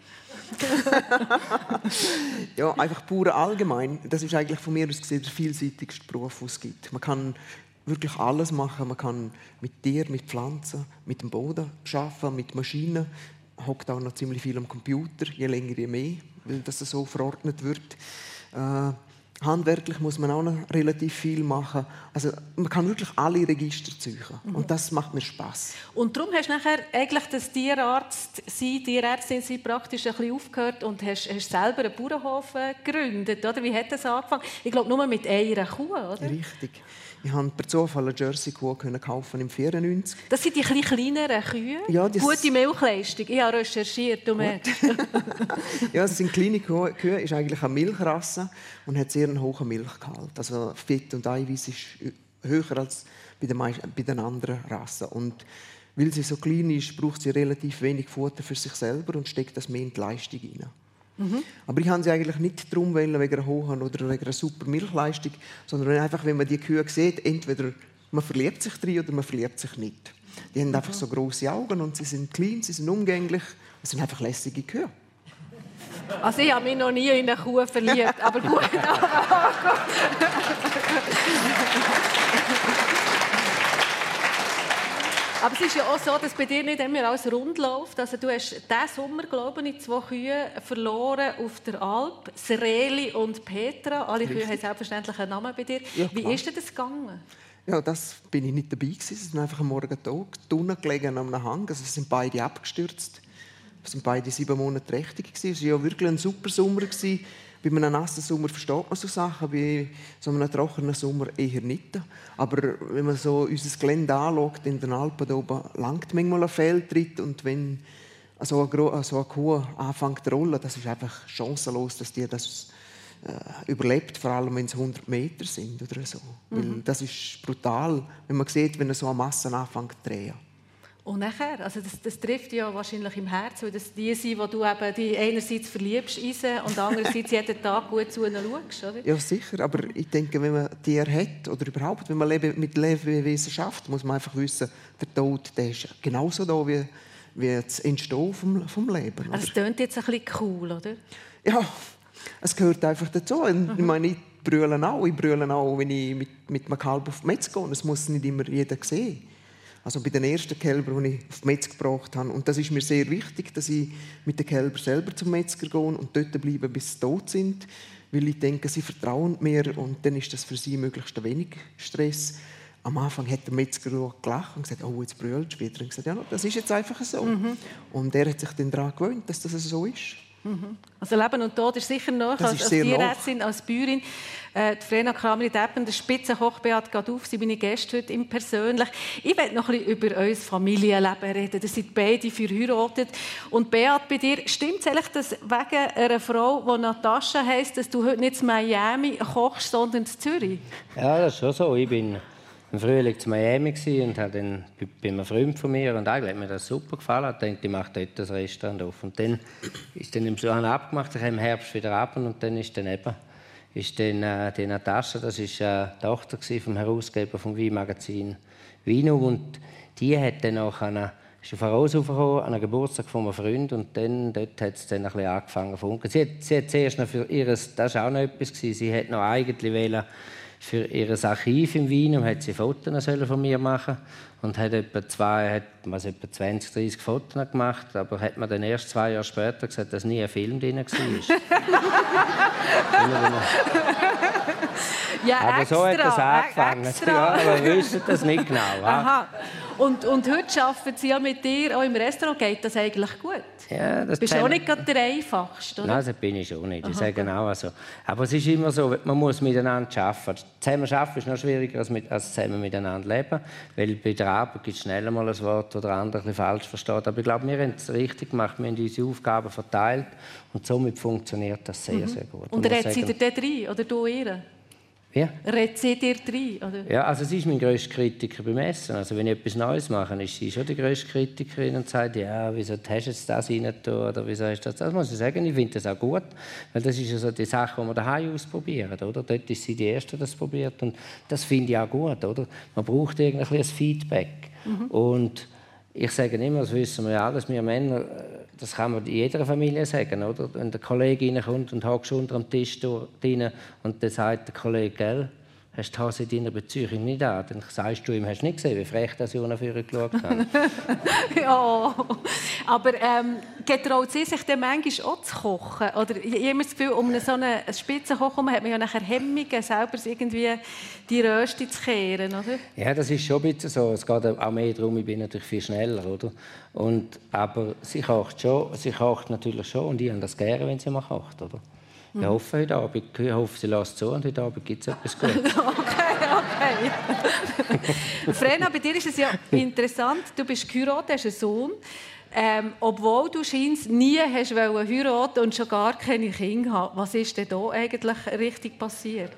Ja, einfach pur allgemein. Das ist eigentlich von mir aus gesehen der vielseitigste Beruf, den es gibt. Man kann wirklich alles machen. Man kann mit Tieren, mit Pflanzen, mit dem Boden arbeiten, mit Maschinen. Man hockt auch noch ziemlich viel am Computer, je länger, je mehr, weil das so verordnet wird. Äh, handwerklich muss man auch noch relativ viel machen. Also man kann wirklich alle Register ziehen. Mhm. Und das macht mir Spass. Und darum hast du nachher eigentlich das Tierarzt sein, Tierärztin sein praktisch ein bisschen aufgehört und hast, hast selber einen Bauernhof gegründet, oder? Wie hat das angefangen? Ich glaube, nur mit einer Kuh, oder? Richtig. Ich konnte per Zufall eine Jersey-Kuh kaufen im vierundneunzig. Das sind die ein kleineren Kühe? Ja, das gute Milchleistung. Ich habe recherchiert. Du ja, das sind kleine Kühe. Kühe ist eigentlich eine Milchrasse und hat sehr einen hohen Milchgehalt. Also Fett und Eiweiß ist höher als bei den, meisten, bei den anderen Rassen. Und weil sie so klein ist, braucht sie relativ wenig Futter für sich selber und steckt das mehr in die Leistung hinein. Mhm. Aber ich habe sie eigentlich nicht darum wegen einer hohen oder wegen einer super Milchleistung, sondern einfach, wenn man die Kühe sieht, entweder man verliebt sich drin oder man verliebt sich nicht. Die mhm. haben einfach so grosse Augen und sie sind klein, sie sind umgänglich, es sind einfach lässige Kühe. Also ich habe mich noch nie in eine Kuh verliebt, aber gut. Aber es ist ja auch so, dass bei dir nicht immer alles rund läuft. Also du hast diesen Sommer, glaube ich, zwei Kühe verloren auf der Alp. Sereli und Petra. Alle Kühe haben selbstverständlich einen Namen bei dir. Ja, wie ist denn das gegangen? Ja, das bin ich nicht dabei gewesen. Sie sind einfach am Morgen da, unten gelegen am Hang. Also sind beide abgestürzt. Sie sind beide sieben Monate trächtig gewesen. Es war ja wirklich ein super Sommer gewesen. Bei einem nassen Sommer versteht man so Sachen, bei so einem trockenen Sommer eher nicht. Aber wenn man so unser Gelände anschaut, in den Alpen da oben, langt manchmal ein Fehltritt. Und wenn so eine, so eine Kuh anfängt zu rollen, das ist einfach chancenlos, dass die das äh, überlebt, vor allem wenn es hundert Meter sind oder so. Mhm. Weil das ist brutal, wenn man sieht, wenn so eine Masse anfängt zu drehen. Und nachher, also das, das trifft ja wahrscheinlich im Herzen, weil das die sind, wo du eben die einerseits verliebst in sie und andererseits jeden Tag gut zu ihnen schaust, oder? Ja, sicher, aber ich denke, wenn man Tiere hat oder überhaupt, wenn man mit Lebewesen schafft, muss man einfach wissen, der Tod, der ist genauso da wie, wie das Entstehen vom, vom Leben. Also es klingt jetzt ein bisschen cool, oder? Ja, es gehört einfach dazu. Mhm. Ich meine, ich brülle auch, ich brülle auch, wenn ich mit, mit einem Kalb auf die Metz gehe. Das muss nicht immer jeder sehen. Also bei den ersten Kälbern, die ich auf die Metz gebracht habe. Und das ist mir sehr wichtig, dass ich mit den Kälbern selber zum Metzger gehe und dort bleibe, bis sie tot sind. Weil ich denke, sie vertrauen mir und dann ist das für sie möglichst wenig Stress. Am Anfang hat der Metzger gelacht und gesagt, oh, jetzt brüllst du wieder. Und ich gesagt, ja, das ist jetzt einfach so. Mhm. Und er hat sich dann daran gewöhnt, dass das so ist. Mhm. Also Leben und Tod ist sicher noch Das als, ist als Tierärztin, als Bäuerin. Äh, die Vrena Krameri-Deppen, der Spitzenkoch Beat Gaduff, Sie meine Gäste heute im Persönlich. Ich möchte noch ein bisschen über euer Familienleben reden. Ihr seid beide verheiratet. Und Beat, bei dir, stimmt es eigentlich, dass wegen einer Frau, die Natascha heisst, dass du heute nicht in Miami kochst, sondern in Zürich? Ja, das ist schon so. Ich bin im Frühling in Miami und habe dann bei einem Freund von mir und eigentlich hat mir das super gefallen. Ich dachte, ich mache dort das Restaurant auf. Und dann ist dann im Sommer abgemacht, ich habe im Herbst wieder ab und dann ist dann eben ist dann, äh, die Natascha, das war äh, die Tochter vom Herausgeber vom Weinmagazin Vinum und die hat dann auch eine, ist auf eine Rose aufgekommen, an einen Geburtstag von einem Freund und dann, dort hat es dann ein bisschen angefangen zu funken. Sie hat, sie hat zuerst noch für ihres, das war auch noch etwas, sie hat noch eigentlich wollen, für ihr Archiv im Vinum hat sie Fotos von mir machen und hat etwa, zwei, hat, was, etwa zwanzig, dreißig Fotos gemacht, aber hat man dann erst zwei Jahre später gesagt, dass nie ein Film drin war. Ja, aber extra, so hat das angefangen. Extra. Ja, aber wir wissen das nicht genau. Aha. Und, und heute arbeiten Sie ja mit dir auch im Restaurant. Geht das eigentlich gut? Ja, das bist du auch nicht gerade der Einfachste, oder? Nein, das bin ich schon nicht. Ich sage genau also. Aber es ist immer so, man muss miteinander arbeiten. Zusammen arbeiten ist noch schwieriger als, mit, als zusammen miteinander leben. Weil bei der Arbeit gibt es schnell mal ein Wort oder andere ein falsch versteht. Aber ich glaube, wir haben es richtig gemacht. Wir haben unsere Aufgaben verteilt. Und somit funktioniert das sehr, mhm. sehr gut. Und redet sie dir dort rein? Oder du ihr? Ja. Redet sie dir rein? Oder? Ja, also sie ist mein grösster Kritiker beim Essen. Also wenn ich etwas Neues mache, ist sie schon die grösste Kritikerin und sagt, ja, wieso hast du jetzt das rein oder wieso hast du das? Das muss ich sagen, ich finde das auch gut, weil das ist ja so die Sache, die wir daheim ausprobieren, oder? Dort ist sie die Erste, die das probiert und das finde ich auch gut, oder? Man braucht irgendwie ein Feedback. Mhm. Und ich sage immer, das wissen wir ja alles, wir Männer, das kann man in jeder Familie sagen, oder? Wenn der Kollege reinkommt und hockst unter dem Tisch drin und dann sagt der Kollege, gell, hast du die Hase in deiner Beziehung nicht an? Dann sagst du ihm, hast du nicht gesehen, wie frech das ich vorher geschaut habe. Ja, aber ähm, getraut sie sich dann manchmal auch zu kochen? Oder ich habe immer das Gefühl, um so einen Spitzenkoch hat man ja nachher Hemmungen, selber irgendwie die Röste zu kehren, oder? Ja, das ist schon ein bisschen so. Es geht auch mehr darum, ich bin natürlich viel schneller, oder? Und, aber sie kocht, schon, sie kocht natürlich schon und ich habe das gerne, wenn sie mal kocht, oder? Ich hoffe, heute Abend, ich hoffe, sie lässt zu und heute Abend gibt es etwas Gutes. Okay, okay. Vrena, bei dir ist es ja interessant, du bist geheiratet, hast einen Sohn. Ähm, obwohl du scheinst nie hast heiraten und schon gar keine Kinder haben. Was ist denn da eigentlich richtig passiert?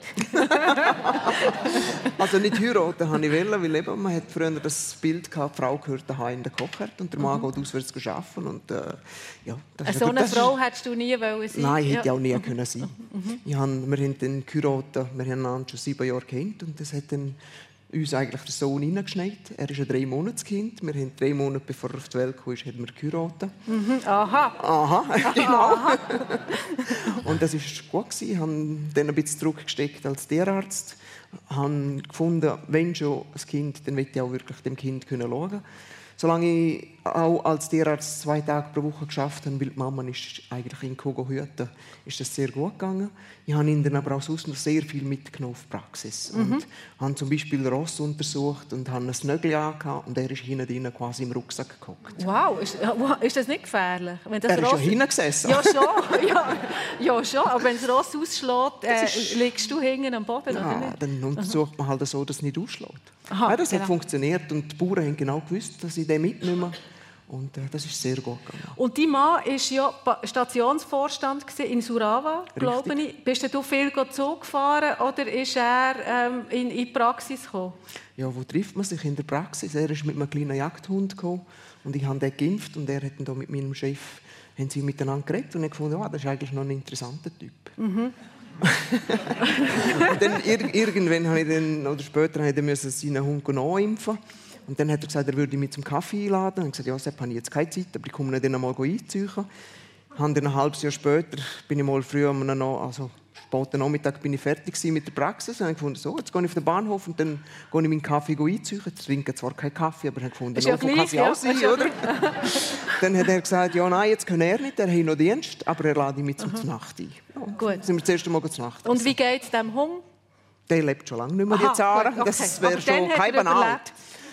Also nicht heiraten wollte ich, weil eben, man hat früher das Bild gehabt, die Frau gehört daheim in den Kochherd und der Mann mhm. geht auswärts arbeiten. Und, äh, ja, das so eine das Frau ist... hättest du nie wollen sein? Nein, hätte ich ja. auch nie können sein. Mhm. Ich hab, wir haben dann geheiratet, wir haben schon sieben Jahre Kind und das hat dann uns eigentlich der Sohn hineingeschneit. Er ist ein drei Monatskind. Wir haben drei Monate bevor er auf die Welt kam, haben wir geheiratet. Mhm. Aha. Aha, genau. Aha. Und das war gut. Ich habe dann ein bisschen zurückgesteckt als Tierarzt. Ich habe gefunden, wenn schon ein Kind, dann möchte ich auch wirklich dem Kind schauen können. Solange ich auch als Tierarzt zwei Tage pro Woche geschafft habe, weil die Mama ist eigentlich in Kogo hüten, ist das sehr gut gegangen. Ich habe ihn dann aber auch sonst noch sehr viel mitgenommen auf die Praxis. Mhm. Und habe zum Beispiel Ross untersucht und habe ein Snögel angehabt und er ist hinten drin quasi im Rucksack gehockt. Wow, ist, ist das nicht gefährlich? Wenn das er ist Ross... ja hinten gesessen. Ja schon, ja, ja, schon. Aber wenn das Ross ausschlägt, äh, ist... liegst du hinten am Boden, ja, oder nicht? Dann untersucht man halt so, dass es nicht ausschlägt. Aha, ja, das genau. hat funktioniert und die Bauern haben genau gewusst, dass ich den mitnehme. Und äh, das ist sehr gut gegangen. Und dein Mann war ja Stationsvorstand in Surava, glaube ich. Bist du viel Zug gefahren oder ist er ähm, in, in die Praxis gekommen? Ja, wo trifft man sich? In der Praxis. Er ist mit einem kleinen Jagdhund gekommen und ich habe den geimpft und er hat dann mit meinem Chef haben sie miteinander geredet und ich fand, oh, das ist eigentlich noch ein interessanter Typ. Mhm. Und dann ir- irgendwann habe ich dann, oder später habe ich dann seinen Hund nachimpfen. Und dann hat er gesagt, er würde mich zum Kaffee einladen. Und ich gesagt, ja, Sepp, habe ich jetzt keine Zeit, aber ich komme ihn dann einmal einziehen. Dann ein halbes Jahr später bin ich mal früh am noch, also späten Nachmittag bin ich fertig mit der Praxis und habe gefunden, so, jetzt gehe ich auf den Bahnhof und dann gehe ich meinen Kaffee einziehen. Ich trinke zwar keinen Kaffee, aber ich habe gefunden, ist ja kann gleich, es auch sein, ja. oder? Dann hat er gesagt, ja, nein, jetzt kann er nicht, er hat noch Dienst, aber er lädt mich zum Nacht ein. Ja, gut. Dann sind wir zuerst einmal zur Nacht. Und wie geht es dem Hund? Der lebt schon lange nicht mehr, Aha, die Zara. gut, okay. Das wäre aber schon kein Banal.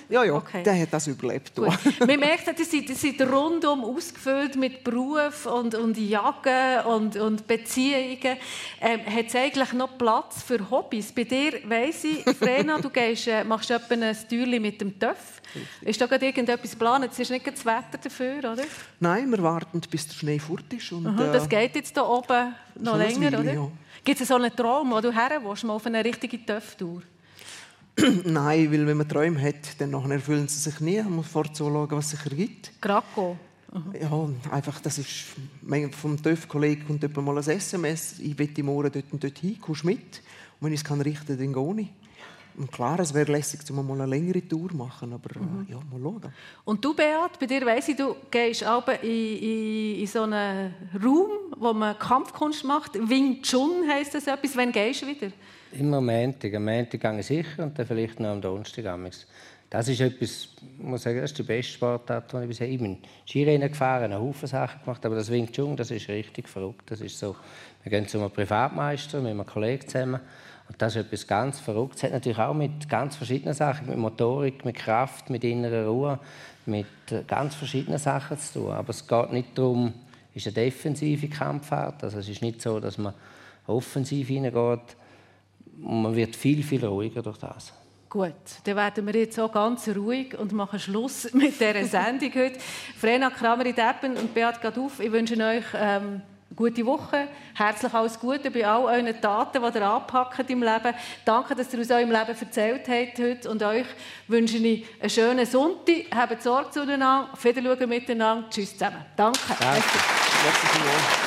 Ja, ja, okay. Der hat das überlebt. Gut. Man merkt, die sind, die sind rundum ausgefüllt mit Beruf und, und Jagen und, und Beziehungen. Ähm, hat es eigentlich noch Platz für Hobbys? Bei dir weiss ich, Vrena, du gehst, äh, machst etwa ein Türchen mit dem Töff. Ist da gerade irgendetwas geplant? Es ist nicht das Wetter dafür, oder? Nein, wir warten, bis der Schnee fort ist. Und, Aha, das geht jetzt hier oben noch länger, Weile, oder? Ja. Gibt es so einen Traum, wo du her willst, mal auf eine richtige Töff-Tour? Nein, weil wenn man Träume hat, dann erfüllen sie sich nie. Man muss vorzuschauen, was es sicher gibt. Graco. Ja, einfach, das ist vom TÜV-Kollegen kommt etwa mal ein S M S. Ich will im Morgen dort und dort hin, kommst mit. Und wenn ich es kann richten, dann gehe ich. Und klar, es wäre lässig, um mal eine längere Tour zu machen, aber mhm. ja, mal schauen. Und du, Beat, bei dir weiss ich, du gehst in, in, in so einen Raum, wo man Kampfkunst macht. Wing Chun heisst das etwas. Wann gehst du wieder? Immer am Montag. Am Montag gehe ich sicher und dann vielleicht noch am Donnerstag. Das ist etwas, ich muss sagen, das ist die beste Sportart, die ich bisher. Ich bin Skirennen gefahren, einen Haufen Sachen gemacht, aber das Wing Chun, das ist richtig verrückt. Das ist so, wir gehen zu einem Privatmeister mit einem Kollegen zusammen und das ist etwas ganz Verrücktes. Es hat natürlich auch mit ganz verschiedenen Sachen, mit Motorik, mit Kraft, mit innerer Ruhe, mit ganz verschiedenen Sachen zu tun. Aber es geht nicht darum, es ist eine defensive Kampfart. Also es ist nicht so, dass man offensiv hineingeht. Und man wird viel, viel ruhiger durch das. Gut, dann werden wir jetzt auch ganz ruhig und machen Schluss mit dieser Sendung heute. Vrena Krameri-Deppen und Beat Gaduff, ich wünsche euch ähm, eine gute Woche. Herzlich alles Gute bei all euren Taten, die ihr anpackt im Leben. Danke, dass ihr aus eurem Leben erzählt habt heute. Und euch wünsche ich einen schönen Sonntag. Habt Sorge zueinander, auf Wiedersehen miteinander. Tschüss zusammen. Danke. Danke. Merci.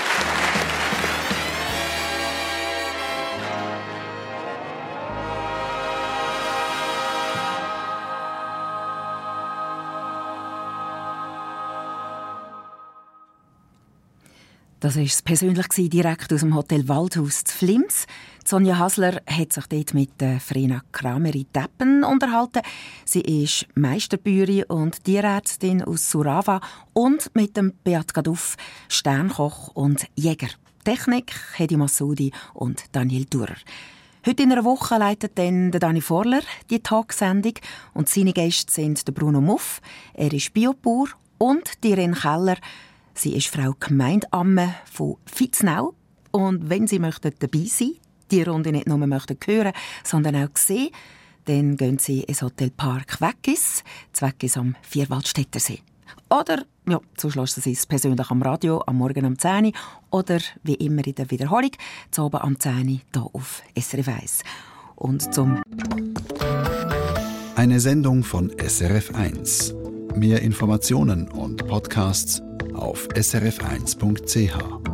Das war es persönlich direkt aus dem Hotel Waldhaus zu Flims. Sonja Hasler hat sich dort mit Vrena Krameri-Deppen unterhalten. Sie ist Meisterbäuerin und Tierärztin aus Surava und mit dem Beat Gaduff Sternkoch und Jäger. Technik Hedi Massoudi und Daniel Durer. Heute in einer Woche leitet dann der Dani Vorler die Talksendung und seine Gäste sind der Bruno Muff, er ist Biobauer, und die Irene Keller. Sie ist Frau Gemeindeamme von Vitznau. Und wenn Sie möchten dabei sein, die Runde nicht nur möchten hören, sondern auch sehen, dann gehen Sie ins Hotel Park Weggis, Zweggis am Vierwaldstättersee. Oder, ja, so schlossen Sie es persönlich am Radio, am Morgen um zehn Uhr oder wie immer in der Wiederholung, zu oben am zehn Uhr hier auf S R F eins. Und zum Eine Sendung von S R F eins. Mehr Informationen und Podcasts auf s r f eins punkt c h.